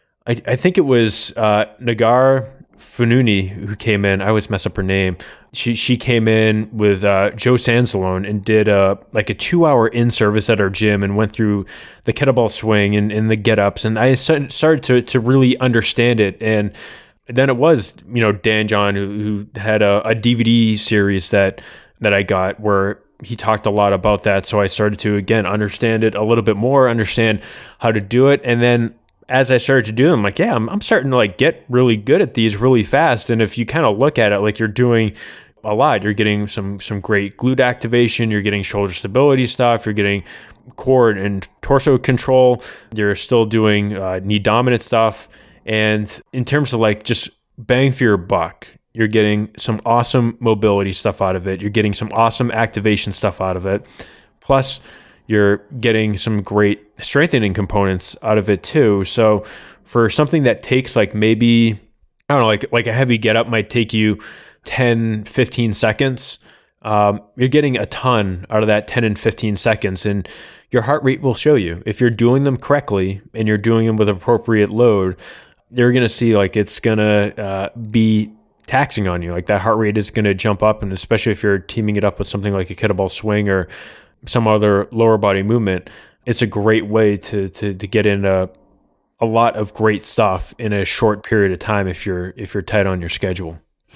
I I think it was uh, Nagar Fununi who came in. I always mess up her name. She she came in with uh, Joe Sansalone and did a like a two hour in service at our gym and went through the kettlebell swing and, and the get ups, and I started to to really understand it. And then it was you know Dan John who, who had a, a D V D series that that I got where he talked a lot about that. So I started to again understand it a little bit more, understand how to do it, and then as I started to do them, I'm like, yeah, I'm, I'm starting to like get really good at these really fast. And if you kind of look at it, like you're doing a lot, you're getting some some great glute activation, you're getting shoulder stability stuff, you're getting core and torso control, you're still doing uh, knee dominant stuff. And in terms of like just bang for your buck, you're getting some awesome mobility stuff out of it. You're getting some awesome activation stuff out of it. Plus, you're getting some great strengthening components out of it too. So for something that takes like maybe, I don't know, like like a heavy get up might take you ten, fifteen seconds, um, you're getting a ton out of that ten and fifteen seconds. And your heart rate will show you. If you're doing them correctly and you're doing them with appropriate load, you're going to see like it's going to uh, be taxing on you. Like that heart rate is going to jump up. And especially if you're teaming it up with something like a kettlebell swing or some other lower body movement, it's a great way to to to get in a, a lot of great stuff in a short period of time if you're if you're tight on your schedule.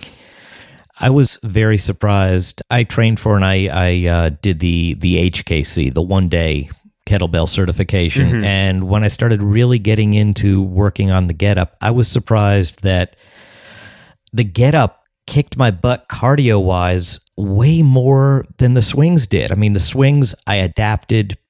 I was very surprised. I trained for and I I uh, did the the H K C, the one day kettlebell certification, mm-hmm. and when I started really getting into working on the get up, I was surprised that the get up kicked my butt cardio wise way more than the swings did. I mean, the swings I adapted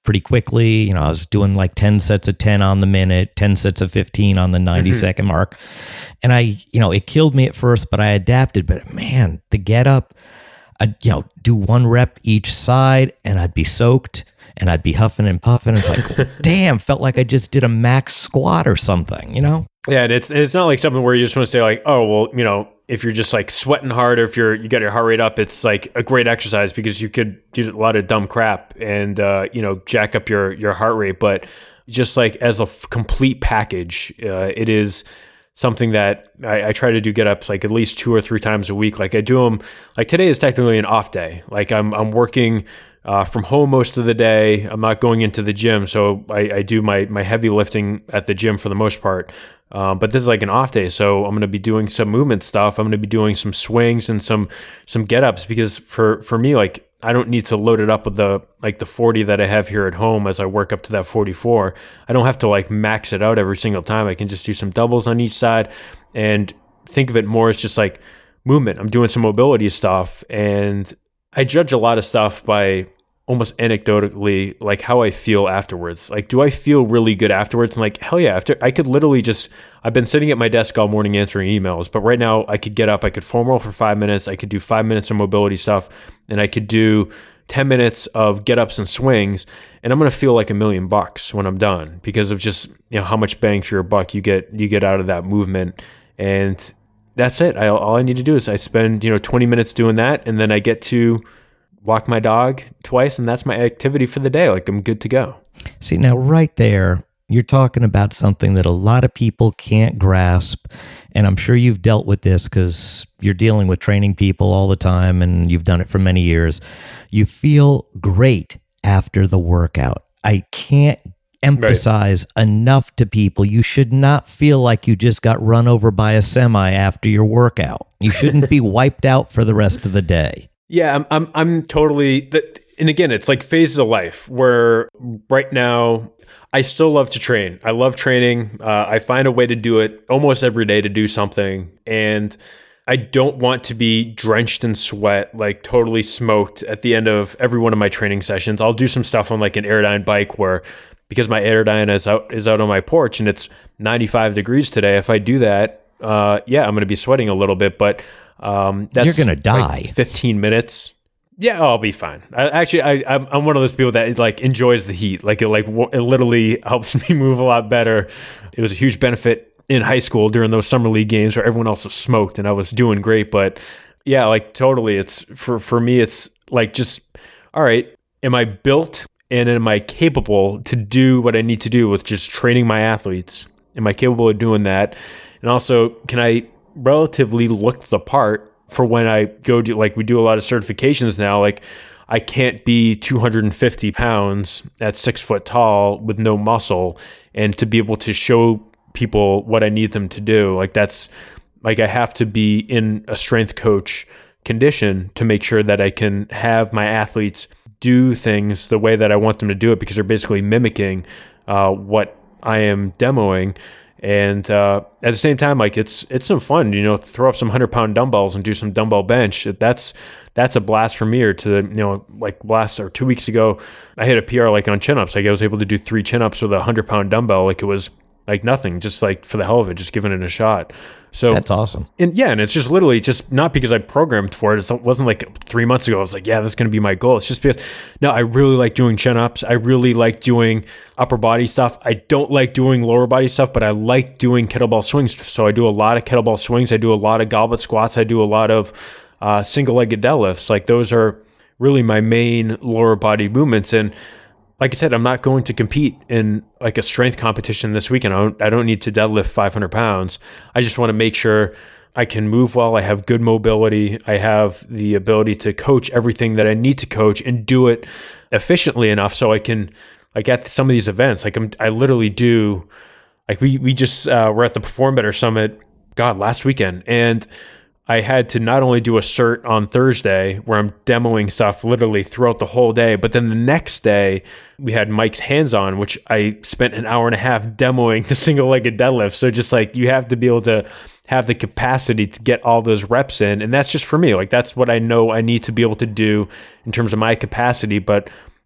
pretty quickly. You know, I was doing like ten sets of ten on the minute, ten sets of fifteen on the ninety mm-hmm. second mark. And I, you know, it killed me at first, but I adapted. But man, the get up, I'd, you know, do one rep each side and I'd be soaked and I'd be huffing and puffing. It's like, damn, felt like I just did a max squat or something, you know? Yeah, and it's it's not like something where you just want to say like, oh, well, you know, if you're just like sweating hard or if you're you got your heart rate up, it's like a great exercise because you could do a lot of dumb crap and uh, you know, jack up your your heart rate. But just like as a f- complete package, uh, it is something that I, I try to do get ups like at least two or three times a week. Like I do them. Like today is technically an off day. Like I'm I'm working Uh, from home most of the day. I'm not going into the gym, so I, I do my my heavy lifting at the gym for the most part. Um, but this is like an off day, so I'm going to be doing some movement stuff. I'm going to be doing some swings and some some get ups because for for me, like I don't need to load it up with the like the forty that I have here at home as I work up to that forty-four. I don't have to like max it out every single time. I can just do some doubles on each side and think of it more as just like movement. I'm doing some mobility stuff, and I judge a lot of stuff by almost anecdotally, like how I feel afterwards. Like, do I feel really good afterwards? And like, hell yeah, after I could literally just, I've been sitting at my desk all morning answering emails, but right now I could get up, I could foam roll for five minutes, I could do five minutes of mobility stuff, and I could do ten minutes of get ups and swings, and I'm going to feel like a million bucks when I'm done because of just, you know, how much bang for your buck you get, you get out of that movement. And that's it. I, all I need to do is I spend, you know, twenty minutes doing that, and then I get to walk my dog twice, and that's my activity for the day. Like I'm good to go. See, now right there, you're talking about something that a lot of people can't grasp. And I'm sure you've dealt with this because you're dealing with training people all the time and you've done it for many years. You feel great after the workout. I can't emphasize right. enough to people. You should not feel like you just got run over by a semi after your workout. You shouldn't be wiped out for the rest of the day. Yeah, I'm I'm I'm totally, and again, it's like phases of life where right now I still love to train. I love training. Uh, I find a way to do it almost every day to do something. And I don't want to be drenched in sweat, like totally smoked at the end of every one of my training sessions. I'll do some stuff on like an Airdyne bike where, because my Airdyne is out, is out on my porch and it's ninety-five degrees today. If I do that, uh, yeah, I'm going to be sweating a little bit, but Um, that's you're gonna die. Like fifteen minutes. Yeah, I'll be fine. I, actually, I, I'm I'm one of those people that like enjoys the heat. Like it like it literally helps me move a lot better. It was a huge benefit in high school during those summer league games where everyone else was smoked and I was doing great. But yeah, like totally. It's for for me. It's like just all right. Am I built and am I capable to do what I need to do with just training my athletes? Am I capable of doing that? And also, can I relatively look the part for when I go do, like we do a lot of certifications now, like I can't be two hundred fifty pounds at six foot tall with no muscle and to be able to show people what I need them to do. Like that's like, I have to be in a strength coach condition to make sure that I can have my athletes do things the way that I want them to do it, because they're basically mimicking uh, what I am demoing. And uh, at the same time, like it's it's some fun, you know, throw up some hundred pound dumbbells and do some dumbbell bench. That's that's a blast for me. Or to, you know, like last or two weeks ago, I hit a P R like on chin ups. Like I was able to do three chin ups with a hundred pound dumbbell. Like it was like nothing, just like for the hell of it, just giving it a shot. So that's awesome. And yeah, and it's just literally just not because I programmed for it. It wasn't like three months ago I was like, yeah, that's going to be my goal. It's just because, no, I really like doing chin ups. I really like doing upper body stuff. I don't like doing lower body stuff, but I like doing kettlebell swings. So I do a lot of kettlebell swings. I do a lot of goblet squats. I do a lot of uh, single-legged deadlifts. Like those are really my main lower body movements. And like I said, I'm not going to compete in like a strength competition this weekend. I don't, I don't need to deadlift five hundred pounds. I just want to make sure I can move well. I have good mobility. I have the ability to coach everything that I need to coach and do it efficiently enough so I can, like at some of these events, like I'm, I literally do, like we, we just uh, were at the Perform Better Summit, God, last weekend. And I had to not only do a cert on Thursday where I'm demoing stuff literally throughout the whole day, but then the next day we had Mike's hands-on, which I spent an hour and a half demoing the single-legged deadlift. So just like you have to be able to have the capacity to get all those reps in. And that's just for me. Like that's what I know I need to be able to do in terms of my capacity. But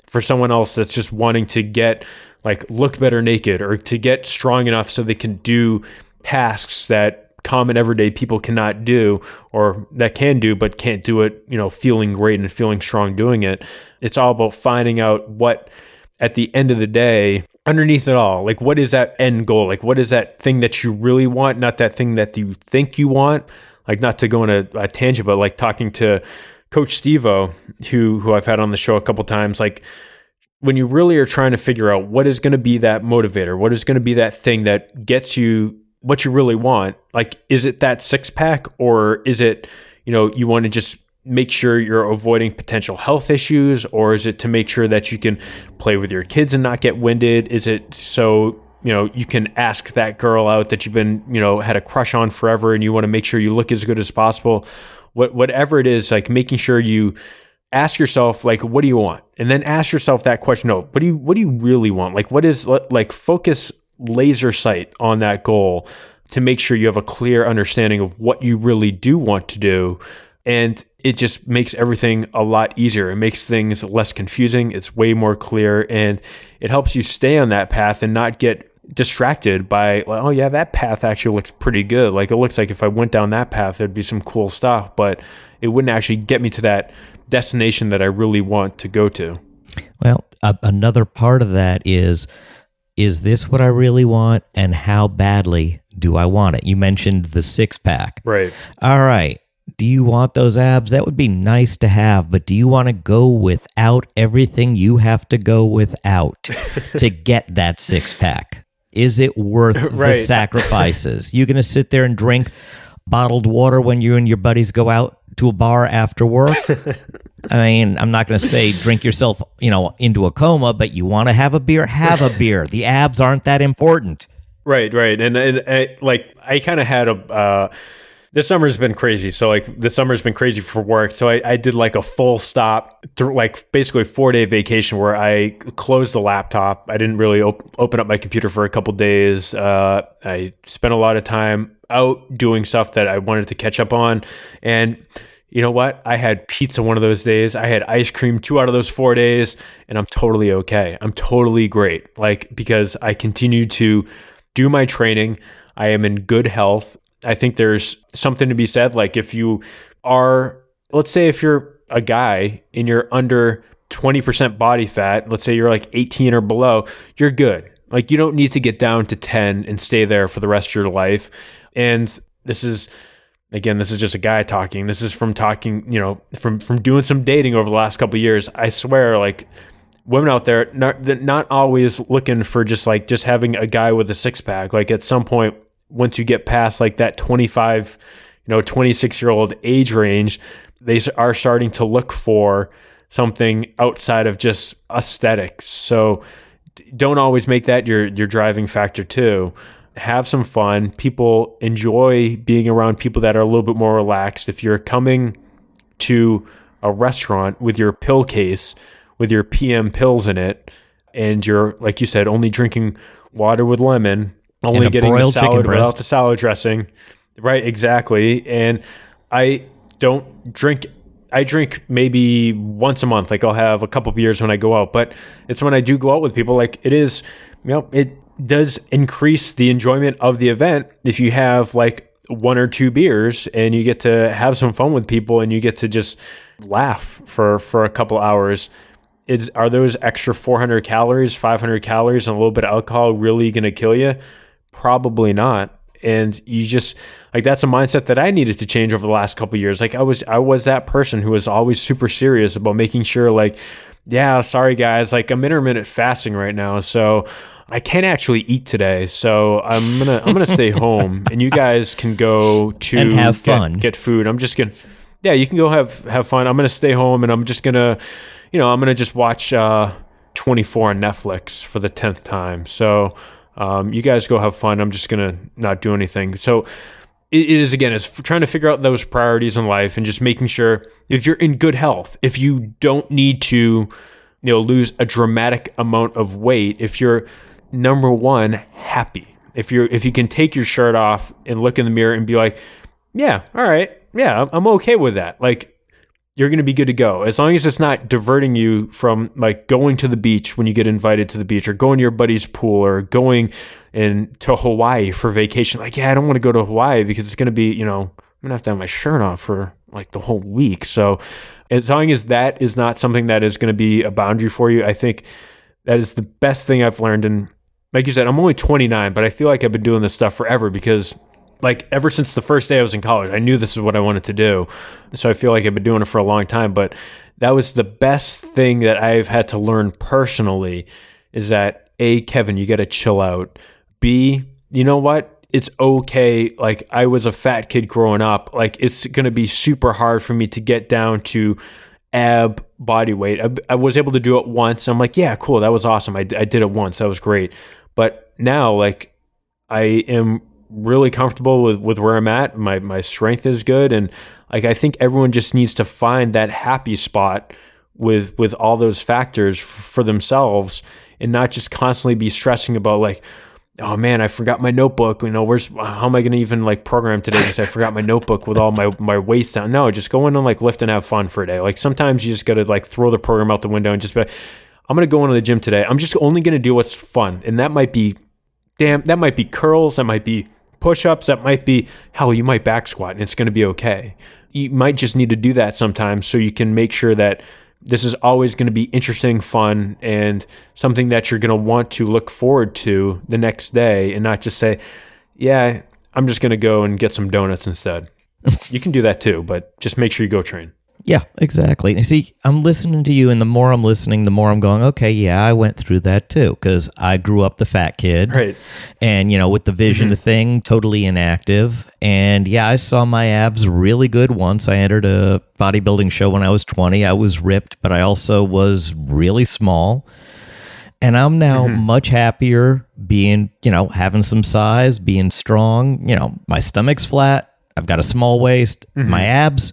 for someone else that's just wanting to get like look better naked or to get strong enough so they can do tasks that common everyday people cannot do, or that can do but can't do it, you know, feeling great and feeling strong doing it. It's all about finding out what, at the end of the day, underneath it all, like what is that end goal? Like what is that thing that you really want, not that thing that you think you want? Like, not to go on a, a tangent, but like talking to Coach Steve-O, who who I've had on the show a couple times, like when you really are trying to figure out what is going to be that motivator, what is going to be that thing that gets you what you really want, like, is it that six pack, or is it, you know, you want to just make sure you're avoiding potential health issues, or is it to make sure that you can play with your kids and not get winded? Is it so, you know, you can ask that girl out that you've been, you know, had a crush on forever and you want to make sure you look as good as possible? What, whatever it is, like making sure you ask yourself, like, what do you want? And then ask yourself that question. No, what do you, what do you really want? Like, what is, like, focus laser sight on that goal to make sure you have a clear understanding of what you really do want to do. And it just makes everything a lot easier. It makes things less confusing. It's way more clear, and it helps you stay on that path and not get distracted by, like, oh yeah, that path actually looks pretty good. Like, it looks like if I went down that path, there'd be some cool stuff, but it wouldn't actually get me to that destination that I really want to go to. Well, uh, another part of that is, is this what I really want, and how badly do I want it? You mentioned the six pack. Right. All right. Do you want those abs? That would be nice to have, but do you want to go without everything you have to go without to get that six pack? Is it worth right. the sacrifices? You going to sit there and drink bottled water when you and your buddies go out to a bar after work? I mean, I'm not going to say drink yourself, you know, into a coma, but you want to have a beer, have a beer. The abs aren't that important. Right, right. And, and, and like, I kind of had a, uh, this summer's been crazy. So like this summer's been crazy for work. So I, I did like a full stop, th- like basically a four day vacation where I closed the laptop. I didn't really op- open up my computer for a couple days. Uh, I spent a lot of time out doing stuff that I wanted to catch up on. And you know what? I had pizza one of those days. I had ice cream two out of those four days, and I'm totally okay. I'm totally great. Like, because I continue to do my training. I am in good health. I think there's something to be said. Like, if you are, let's say if you're a guy and you're under twenty percent body fat, let's say you're like eighteen or below, you're good. Like, you don't need to get down to ten and stay there for the rest of your life. And this is, again, this is just a guy talking. This is from talking, you know, from, from doing some dating over the last couple of years. I swear, like, women out there, not, not always looking for just like, just having a guy with a six pack. Like, at some point, once you get past like that twenty-five, you know, twenty-six year old age range, they are starting to look for something outside of just aesthetics. So don't always make that your, your driving factor too. Have some fun. People enjoy being around people that are a little bit more relaxed. If you're coming to a restaurant with your pill case, with your P M pills in it, and you're, like you said, only drinking water with lemon, only getting the salad without the salad dressing. Right, exactly. And I don't drink, I drink maybe once a month. Like, I'll have a couple beers when I go out, but it's when I do go out with people, like, it is, you know, it does increase the enjoyment of the event if you have like one or two beers and you get to have some fun with people and you get to just laugh for, for a couple hours. Is, are those extra four hundred calories, five hundred calories, and a little bit of alcohol really going to kill you? Probably not. And you just, like, that's a mindset that I needed to change over the last couple of years. Like, I was, I was that person who was always super serious about making sure, like, yeah, sorry guys, like, I'm intermittent fasting right now, so I can't actually eat today. So I'm gonna, I'm gonna stay home, and you guys can go to and have get, fun, get food. I'm just gonna, yeah, you can go have have fun. I'm gonna stay home, and I'm just gonna, you know, I'm gonna just watch uh, twenty-four on Netflix for the tenth time. So. Um, you guys go have fun. I'm just going to not do anything. So it, it is, again, it's trying to figure out those priorities in life and just making sure if you're in good health, if you don't need to, you know, lose a dramatic amount of weight, if you're, number one, happy, if you're, if you can take your shirt off and look in the mirror and be like, yeah, all right. Yeah, I'm okay with that. Like, you're going to be good to go. As long as it's not diverting you from like going to the beach when you get invited to the beach, or going to your buddy's pool, or going in to Hawaii for vacation. Like, yeah, I don't want to go to Hawaii because it's going to be, you know, I'm going to have to have my shirt off for like the whole week. So as long as that is not something that is going to be a boundary for you, I think that is the best thing I've learned. And like you said, I'm only twenty-nine, but I feel like I've been doing this stuff forever, because like ever since the first day I was in college, I knew this is what I wanted to do. So I feel like I've been doing it for a long time, but that was the best thing that I've had to learn personally, is that A, Kevin, you got to chill out. B, you know what? It's okay. Like, I was a fat kid growing up. Like, it's going to be super hard for me to get down to ab body weight. I, I was able to do it once. I'm like, yeah, cool. That was awesome. I, I did it once. That was great. But now, like, I am really comfortable with, with where I'm at. My, my strength is good. And like, I think everyone just needs to find that happy spot with, with all those factors f- for themselves, and not just constantly be stressing about like, oh man, I forgot my notebook. You know, where's, how am I going to even like program today because I forgot my notebook with all my, my weights down? No, just go in and like lift and have fun for a day. Like, sometimes you just got to like throw the program out the window and just be like, I'm going to go into the gym today. I'm just only going to do what's fun. And that might be, damn, that might be curls. That might be push-ups. That might be, hell, you might back squat, and it's going to be okay. You might just need to do that sometimes so you can make sure that this is always going to be interesting, fun, and something that you're going to want to look forward to the next day, and not just say, yeah, I'm just going to go and get some donuts instead. You can do that too, but just make sure you go train. Yeah, exactly. And see, I'm listening to you, and the more I'm listening, the more I'm going, okay, yeah, I went through that too, because I grew up the fat kid. Right. And, you know, with the vision Mm-hmm. thing, totally inactive. And yeah, I saw my abs really good once. I entered a bodybuilding show when I was twenty. I was ripped, but I also was really small. And I'm now Mm-hmm. much happier being, you know, having some size, being strong. You know, my stomach's flat. I've got a small waist. Mm-hmm. My abs,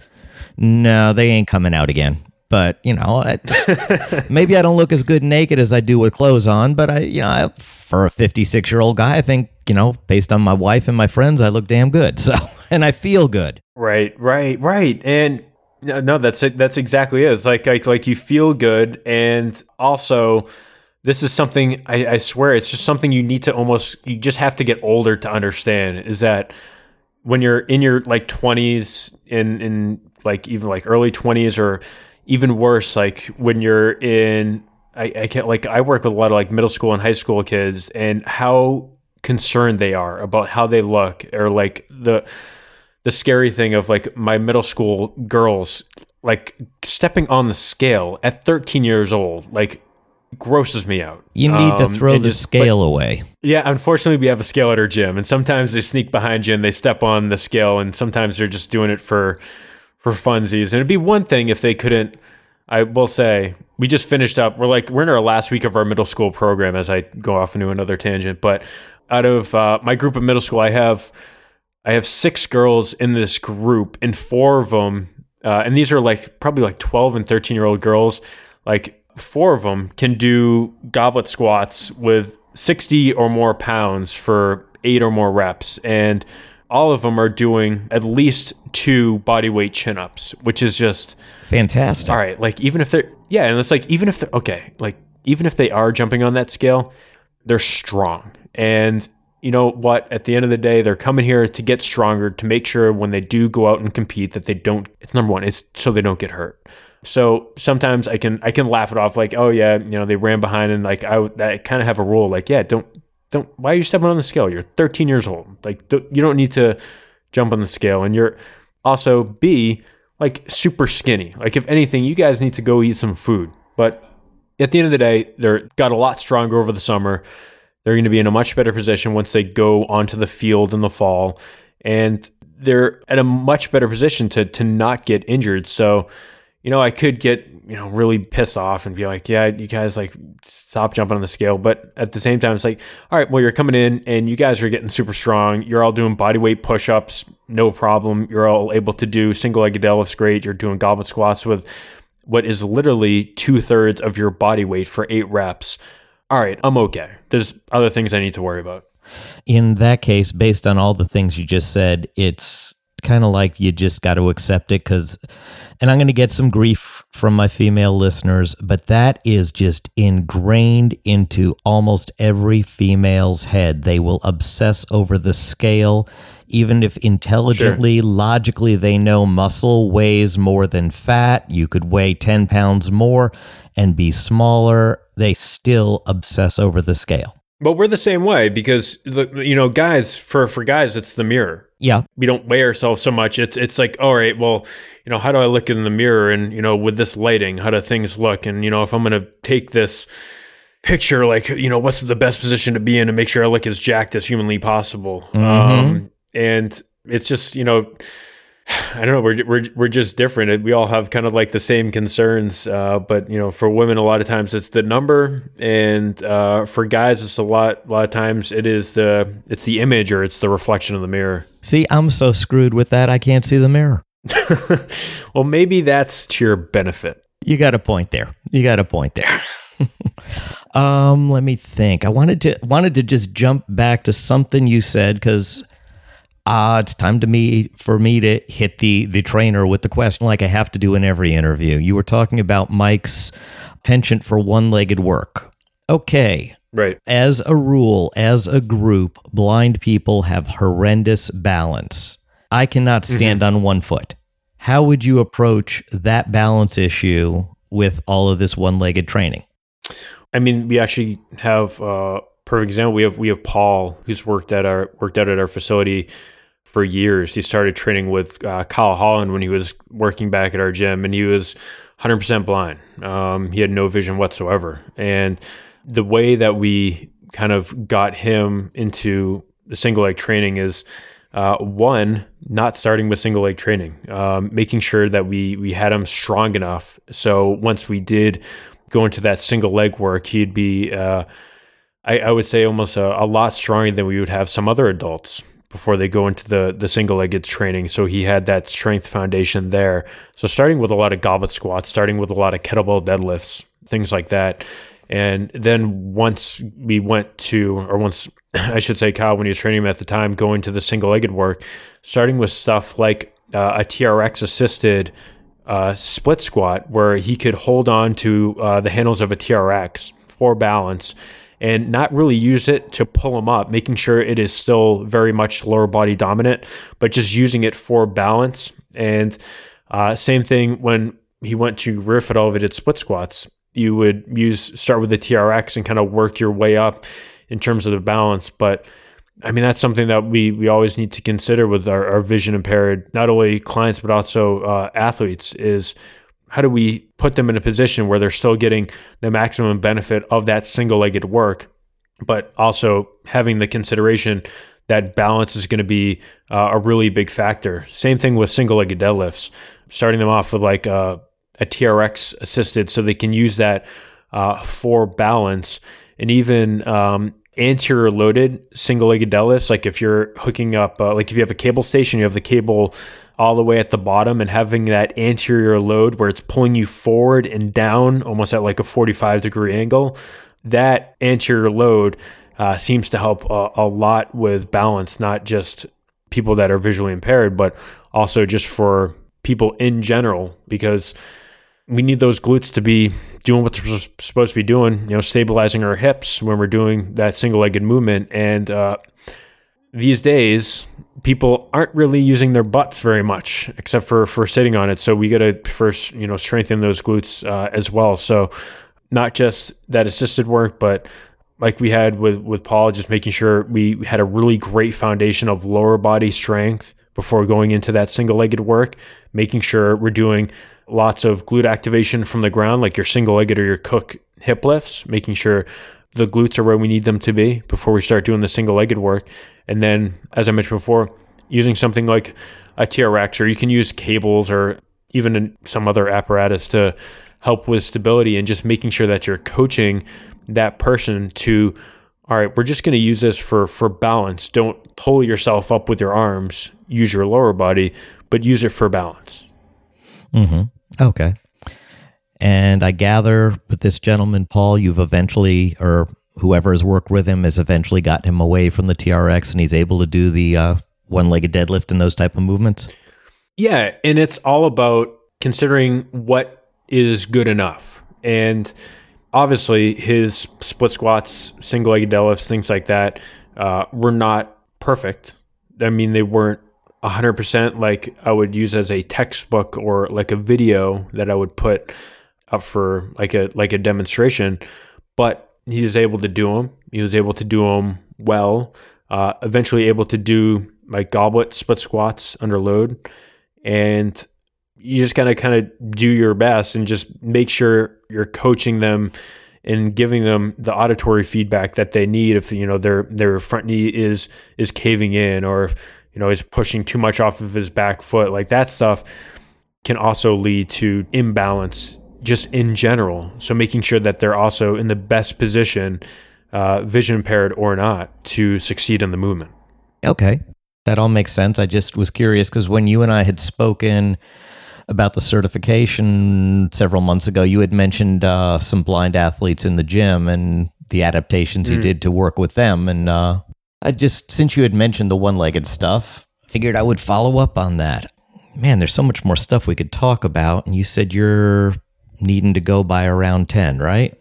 no, they ain't coming out again. But, you know, I just, maybe I don't look as good naked as I do with clothes on, but I, you know, I, for a fifty-six-year-old guy, I think, you know, based on my wife and my friends, I look damn good. So, and I feel good. Right, right, right. And no, no, that's it. That's exactly it. It's like, like, like you feel good. And also, this is something, I, I swear, it's just something you need to almost, you just have to get older to understand, is that when you're in your like twenties, in, in like even like early twenties, or even worse, like when you're in, I, I can't, like, I work with a lot of like middle school and high school kids, and how concerned they are about how they look, or like the, the scary thing of like my middle school girls, like stepping on the scale at thirteen years old, like grosses me out. You need Um, to throw and the just, scale away. yeah, unfortunately, we have a scale at our gym, and sometimes they sneak behind you and they step on the scale, and sometimes they're just doing it for for funsies. And it'd be one thing if they couldn't. I will say, we just finished up. We're like we're in our last week of our middle school program, as I go off into another tangent. But out of uh, my group of middle school, I have I have six girls in this group, and four of them, uh, and these are like probably like twelve and thirteen year old girls, like. Four of them can do goblet squats with sixty or more pounds for eight or more reps. And all of them are doing at least two body weight chin-ups, which is just Fantastic. all right. Like, even if they're, yeah. And it's like, even if they're, okay, like, even if they are jumping on that scale, they're strong. And you know what? At the end of the day, they're coming here to get stronger, to make sure when they do go out and compete that they don't, it's number one, it's so they don't get hurt. So sometimes I can I can laugh it off like, oh yeah, you know, they ran behind, and like I, I kind of have a rule like, yeah, don't don't why are you stepping on the scale? You're thirteen years old. Like, don't, you don't need to jump on the scale. And you're also B, like super skinny. Like, if anything, you guys need to go eat some food. But at the end of the day, they're got a lot stronger over the summer. They're going to be in a much better position once they go onto the field in the fall, and they're at a much better position to to not get injured. So, you know, I could get, you know, really pissed off and be like, yeah, you guys, like, stop jumping on the scale. But at the same time, it's like, all right, well, you're coming in and you guys are getting super strong. You're all doing body weight push-ups, no problem. You're all able to do single-legged deadlifts, great. You're doing goblet squats with what is literally two-thirds of your body weight for eight reps. All right, I'm okay. There's other things I need to worry about. In that case, based on all the things you just said, it's kind of like you just got to accept it because, and I'm going to get some grief from my female listeners, but that is just ingrained into almost every female's head. They will obsess over the scale, even if intelligently, sure. logically, they know muscle weighs more than fat. You could weigh ten pounds more and be smaller. They still obsess over the scale. But we're the same way because, you know, guys, for, for guys, it's the mirror. Yeah. We don't weigh ourselves so much. It's it's like, all right, well, you know, how do I look in the mirror and, you know, with this lighting, how do things look? And, you know, if I'm going to take this picture, like, you know, what's the best position to be in to make sure I look as jacked as humanly possible? Mm-hmm. Um, and it's just, you know, I don't know, we're, we're, we're just different. We all have kind of like the same concerns. Uh, but, you know, for women, a lot of times it's the number. And uh, for guys, it's a lot, a lot of times it is the, it's the image or it's the reflection of the mirror. See, I'm so screwed with that. I can't see the mirror. Well, maybe that's to your benefit. You got a point there. You got a point there. um, let me think. I wanted to, wanted to just jump back to something you said because Uh, it's time to me for me to hit the the trainer with the question like I have to do in every interview. You were talking about Mike's penchant for one-legged work. Okay. Right. As a rule, as a group, blind people have horrendous balance. I cannot stand mm-hmm. on one foot. How would you approach that balance issue with all of this one-legged training? I mean, we actually have uh perfect example. We have we have Paul who's worked at our worked out at our facility for years. He started training with uh, Kyle Holland when he was working back at our gym, and he was one hundred percent blind. Um, he had no vision whatsoever. And the way that we kind of got him into the single leg training is uh, one, not starting with single leg training, um, making sure that we we had him strong enough. So once we did go into that single leg work, he'd be, uh, I, I would say, almost a, a lot stronger than we would have some other adults before they go into the, the single-legged training. So he had that strength foundation there. So starting with a lot of goblet squats, starting with a lot of kettlebell deadlifts, things like that. And then once we went to, or once, I should say, Kyle, when he was training him at the time, going to the single-legged work, starting with stuff like uh, a T R X-assisted uh, split squat, where he could hold on to uh, the handles of a T R X for balance, and not really use it to pull them up, making sure it is still very much lower body dominant, but just using it for balance. And uh, same thing when he went to rear foot elevated split squats, you would use start with the T R X and kind of work your way up in terms of the balance. But I mean, that's something that we we always need to consider with our, our vision impaired, not only clients, but also uh, athletes, is how do we put them in a position where they're still getting the maximum benefit of that single-legged work, but also having the consideration that balance is going to be uh, a really big factor. Same thing with single-legged deadlifts, starting them off with like a, a T R X assisted so they can use that uh, for balance. And even um, anterior loaded single-legged deadlifts, like if you're hooking up, uh, like if you have a cable station, you have the cable all the way at the bottom and having that anterior load where it's pulling you forward and down almost at like a forty-five degree angle. That anterior load uh, seems to help a, a lot with balance, not just people that are visually impaired, but also just for people in general, because we need those glutes to be doing what they're supposed to be doing, you know, stabilizing our hips when we're doing that single-legged movement. And uh, these days, people aren't really using their butts very much, except for, for sitting on it. So we got to first, you know, strengthen those glutes uh, as well. So not just that assisted work, but like we had with, with Paul, just making sure we had a really great foundation of lower body strength before going into that single-legged work, making sure we're doing lots of glute activation from the ground, like your single-legged or your Cook hip lifts, making sure the glutes are where we need them to be before we start doing the single-legged work. And then, as I mentioned before, using something like a T R X, or you can use cables or even some other apparatus to help with stability, and just making sure that you're coaching that person to, all right, we're just going to use this for, for balance. Don't pull yourself up with your arms, use your lower body, but use it for balance. Mm-hmm. Okay. And I gather with this gentleman, Paul, you've eventually, or whoever has worked with him has eventually gotten him away from the T R X, and he's able to do the uh, one-legged deadlift and those type of movements? Yeah, and it's all about considering what is good enough. And obviously his split squats, single-legged deadlifts, things like that uh, were not perfect. I mean, they weren't one hundred percent like I would use as a textbook or like a video that I would put up for like a like a demonstration, but he was able to do them. He was able to do them well. Uh, eventually able to do like goblet split squats under load, and you just gotta kind of do your best and just make sure you're coaching them and giving them the auditory feedback that they need. If you know their their front knee is is caving in, or if, you know, is pushing too much off of his back foot, like that stuff can also lead to imbalance just in general. So making sure that they're also in the best position, uh, vision impaired or not, to succeed in the movement. Okay. That all makes sense. I just was curious because when you and I had spoken about the certification several months ago, you had mentioned uh, some blind athletes in the gym and the adaptations you Mm. did to work with them. And uh, I just, since you had mentioned the one-legged stuff, figured I would follow up on that. Man, there's so much more stuff we could talk about. And you said you're needing to go by around ten, right?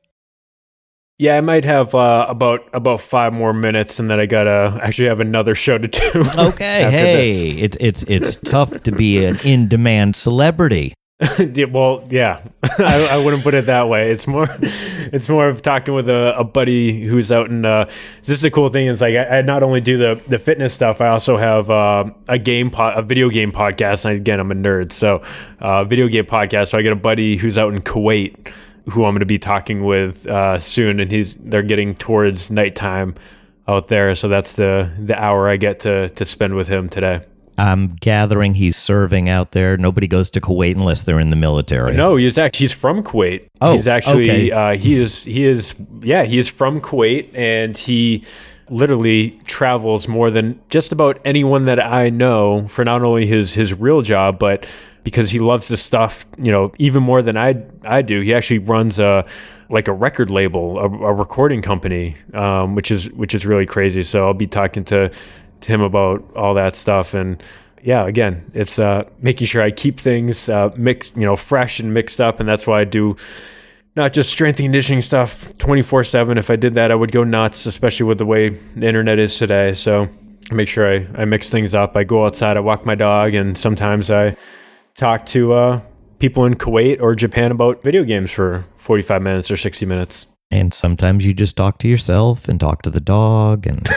Yeah, I might have uh, about about five more minutes, and then I gotta actually have another show to do. Okay, after hey, it's it's it's tough to be an in-demand celebrity. Yeah, well, yeah, I, I wouldn't put it that way. It's more, it's more of talking with a, a buddy who's out in. Uh, this is the cool thing is like I, I not only do the the fitness stuff, I also have uh, a game, po- a video game podcast. And again, I'm a nerd, so uh, video game podcast. So I get a buddy who's out in Kuwait, who I'm going to be talking with uh, soon, and he's they're getting towards nighttime out there. So that's the the hour I get to to spend with him today. I'm gathering he's serving out there. Nobody goes to Kuwait unless they're in the military. No, he's actually he's from Kuwait. Oh, he's actually okay. uh, he is he is yeah he is from Kuwait, and he literally travels more than just about anyone that I know for not only his his real job, but because he loves this stuff, you know, even more than I I do. He actually runs a like a record label, a, a recording company, um, which is which is really crazy. So I'll be talking to. to him about all that stuff. And yeah, again, it's uh, making sure I keep things uh, mixed, you know, fresh and mixed up. And that's why I do not just strength and conditioning stuff twenty-four seven. If I did that, I would go nuts, especially with the way the internet is today. So I make sure I, I mix things up. I go outside, I walk my dog, and sometimes I talk to uh, people in Kuwait or Japan about video games for forty-five minutes or sixty minutes. And sometimes you just talk to yourself and talk to the dog. And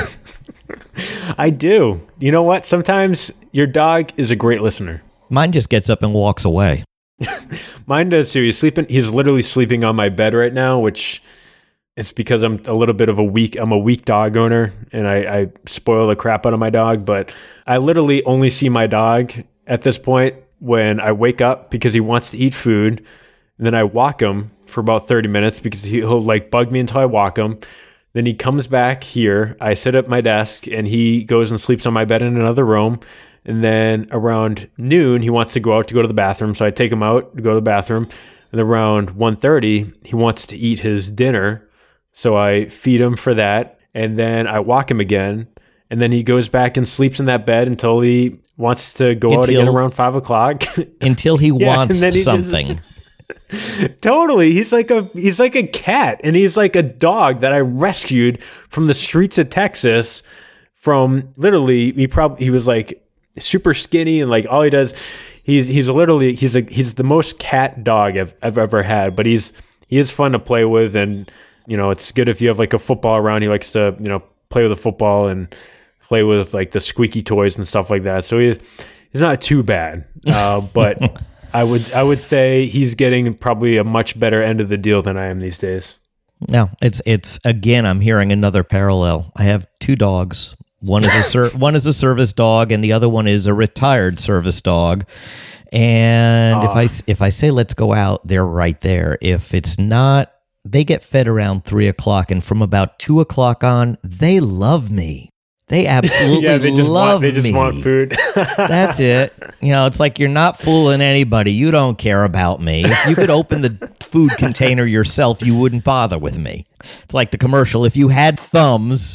I do. You know what? Sometimes your dog is a great listener. mine just gets up and walks away. Mine does too. He's sleeping. He's literally sleeping on my bed right now, which it's because I'm a little bit of a weak. I'm a weak dog owner, and I, I spoil the crap out of my dog. But I literally only see my dog at this point when I wake up because he wants to eat food, and then I walk him for about thirty minutes because he'll like bug me until I walk him. Then he comes back here. I sit at my desk, and he goes and sleeps on my bed in another room. And then around noon, he wants to go out to go to the bathroom. So I take him out to go to the bathroom. And around one thirty, he wants to eat his dinner. So I feed him for that. And then I walk him again. And then he goes back and sleeps in that bed until he wants to go out Until- again around five o'clock. Until he Yeah, wants and then he just- something. Totally. He's like a he's like a cat, and he's like a dog that I rescued from the streets of Texas from literally he probably he was like super skinny, and like all he does he's he's literally he's a he's the most cat dog I've I've ever had, but he's he is fun to play with, and you know, it's good if you have like a football around. He likes to, you know, play with a football and play with like the squeaky toys and stuff like that. So he he's not too bad. Uh, but I would I would say he's getting probably a much better end of the deal than I am these days. No, it's it's again. I'm hearing another parallel. I have two dogs. One is a ser- one is a service dog, and the other one is a retired service dog. And if I if I say let's go out, they're right there. If it's not, they get fed around three o'clock, and from about two o'clock on, they love me. They absolutely yeah, they just love want, they just me. want food. That's it. You know, it's like you're not fooling anybody. You don't care about me. If you could open the food container yourself, you wouldn't bother with me. It's like the commercial. If you had thumbs.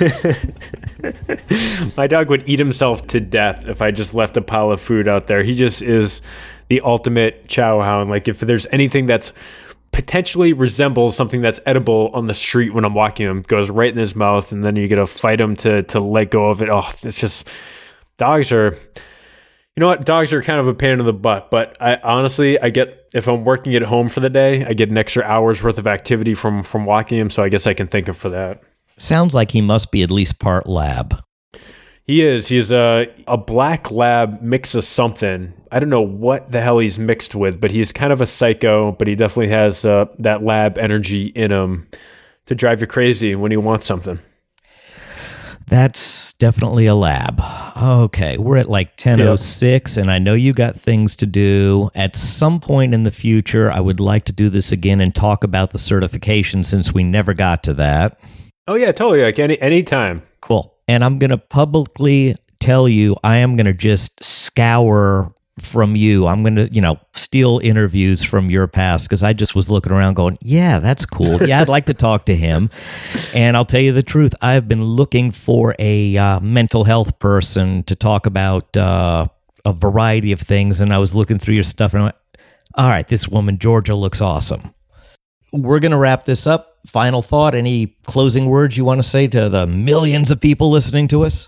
My dog would eat himself to death if I just left a pile of food out there. He just is the ultimate chow hound. Like if there's anything that's potentially resembles something that's edible on the street when I'm walking him, goes right in his mouth, and then you got to fight him to to let go of it. Oh, it's just, dogs are, you know what? Dogs are kind of a pain in the butt, but I honestly, I get, if I'm working at home for the day, I get an extra hour's worth of activity from from walking him, so I guess I can thank him for that. Sounds like he must be at least part lab. He is. He's a, a black lab mix of something. I don't know what the hell he's mixed with, but he's kind of a psycho, but he definitely has uh, that lab energy in him to drive you crazy when he wants something. That's definitely a lab. Okay, we're at like ten oh six, and I know you got things to do. At some point in the future, I would like to do this again and talk about the certification since we never got to that. Oh, yeah, totally. Like any anytime. Cool. And I'm going to publicly tell you, I am going to just scour from you. I'm going to, you know, steal interviews from your past because I just was looking around going, yeah, that's cool. Yeah, I'd like to talk to him. And I'll tell you the truth. I've been looking for a uh, mental health person to talk about uh, a variety of things. And I was looking through your stuff and I went, all right, this woman, Georgia, looks awesome. We're going to wrap this up. Final thought, any closing words you want to say to the millions of people listening to us?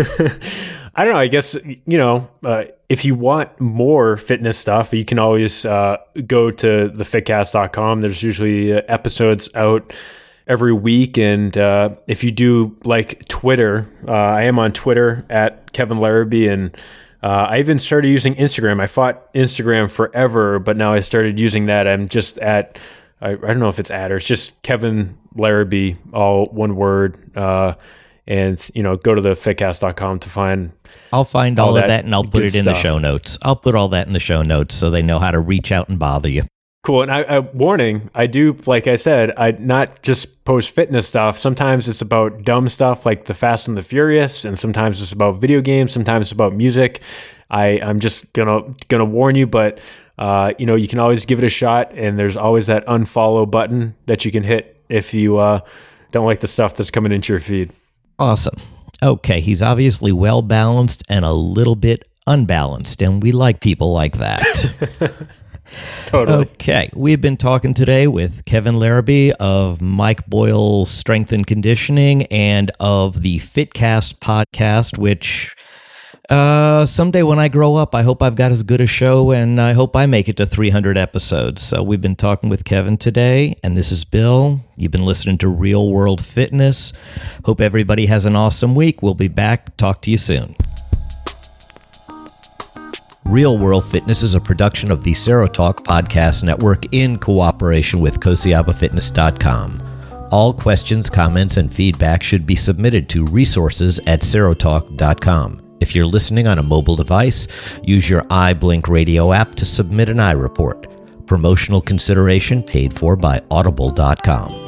I don't know. I guess, you know, uh, if you want more fitness stuff, you can always uh, go to the fitcast dot com. There's usually uh, episodes out every week. And uh, if you do like Twitter, uh, I am on Twitter at Kevin Larrabee. And uh, I even started using Instagram. I fought Instagram forever, but now I started using that. I'm just at... I, I don't know if it's at or it's just Kevin Larrabee, all one word. Uh, and, you know, go to the fitcast dot com to find. I'll find all, all of that, that and I'll put it in stuff. the show notes. I'll put all that in the show notes so they know how to reach out and bother you. Cool. And I, I warning, I do, like I said, I not just post fitness stuff. Sometimes it's about dumb stuff like the Fast and the Furious, and sometimes it's about video games. Sometimes it's about music. I, I'm just gonna gonna warn you, but. Uh, you know, you can always give it a shot, and there's always that unfollow button that you can hit if you uh, don't like the stuff that's coming into your feed. Awesome. Okay, he's obviously well-balanced and a little bit unbalanced, and we like people like that. Totally. Okay, we've been talking today with Kevin Larrabee of Mike Boyle Strength and Conditioning and of the FitCast podcast, which... Uh, someday when I grow up, I hope I've got as good a show, and I hope I make it to three hundred episodes. So we've been talking with Kevin today, and this is Bill. You've been listening to Real World Fitness. Hope everybody has an awesome week. We'll be back. Talk to you soon. Real World Fitness is a production of the Serotalk Podcast Network in cooperation with Kosiaba Fitness dot com. All questions, comments, and feedback should be submitted to resources at Serotalk dot com. If you're listening on a mobile device, use your iBlink radio app to submit an iReport. Promotional consideration paid for by Audible dot com.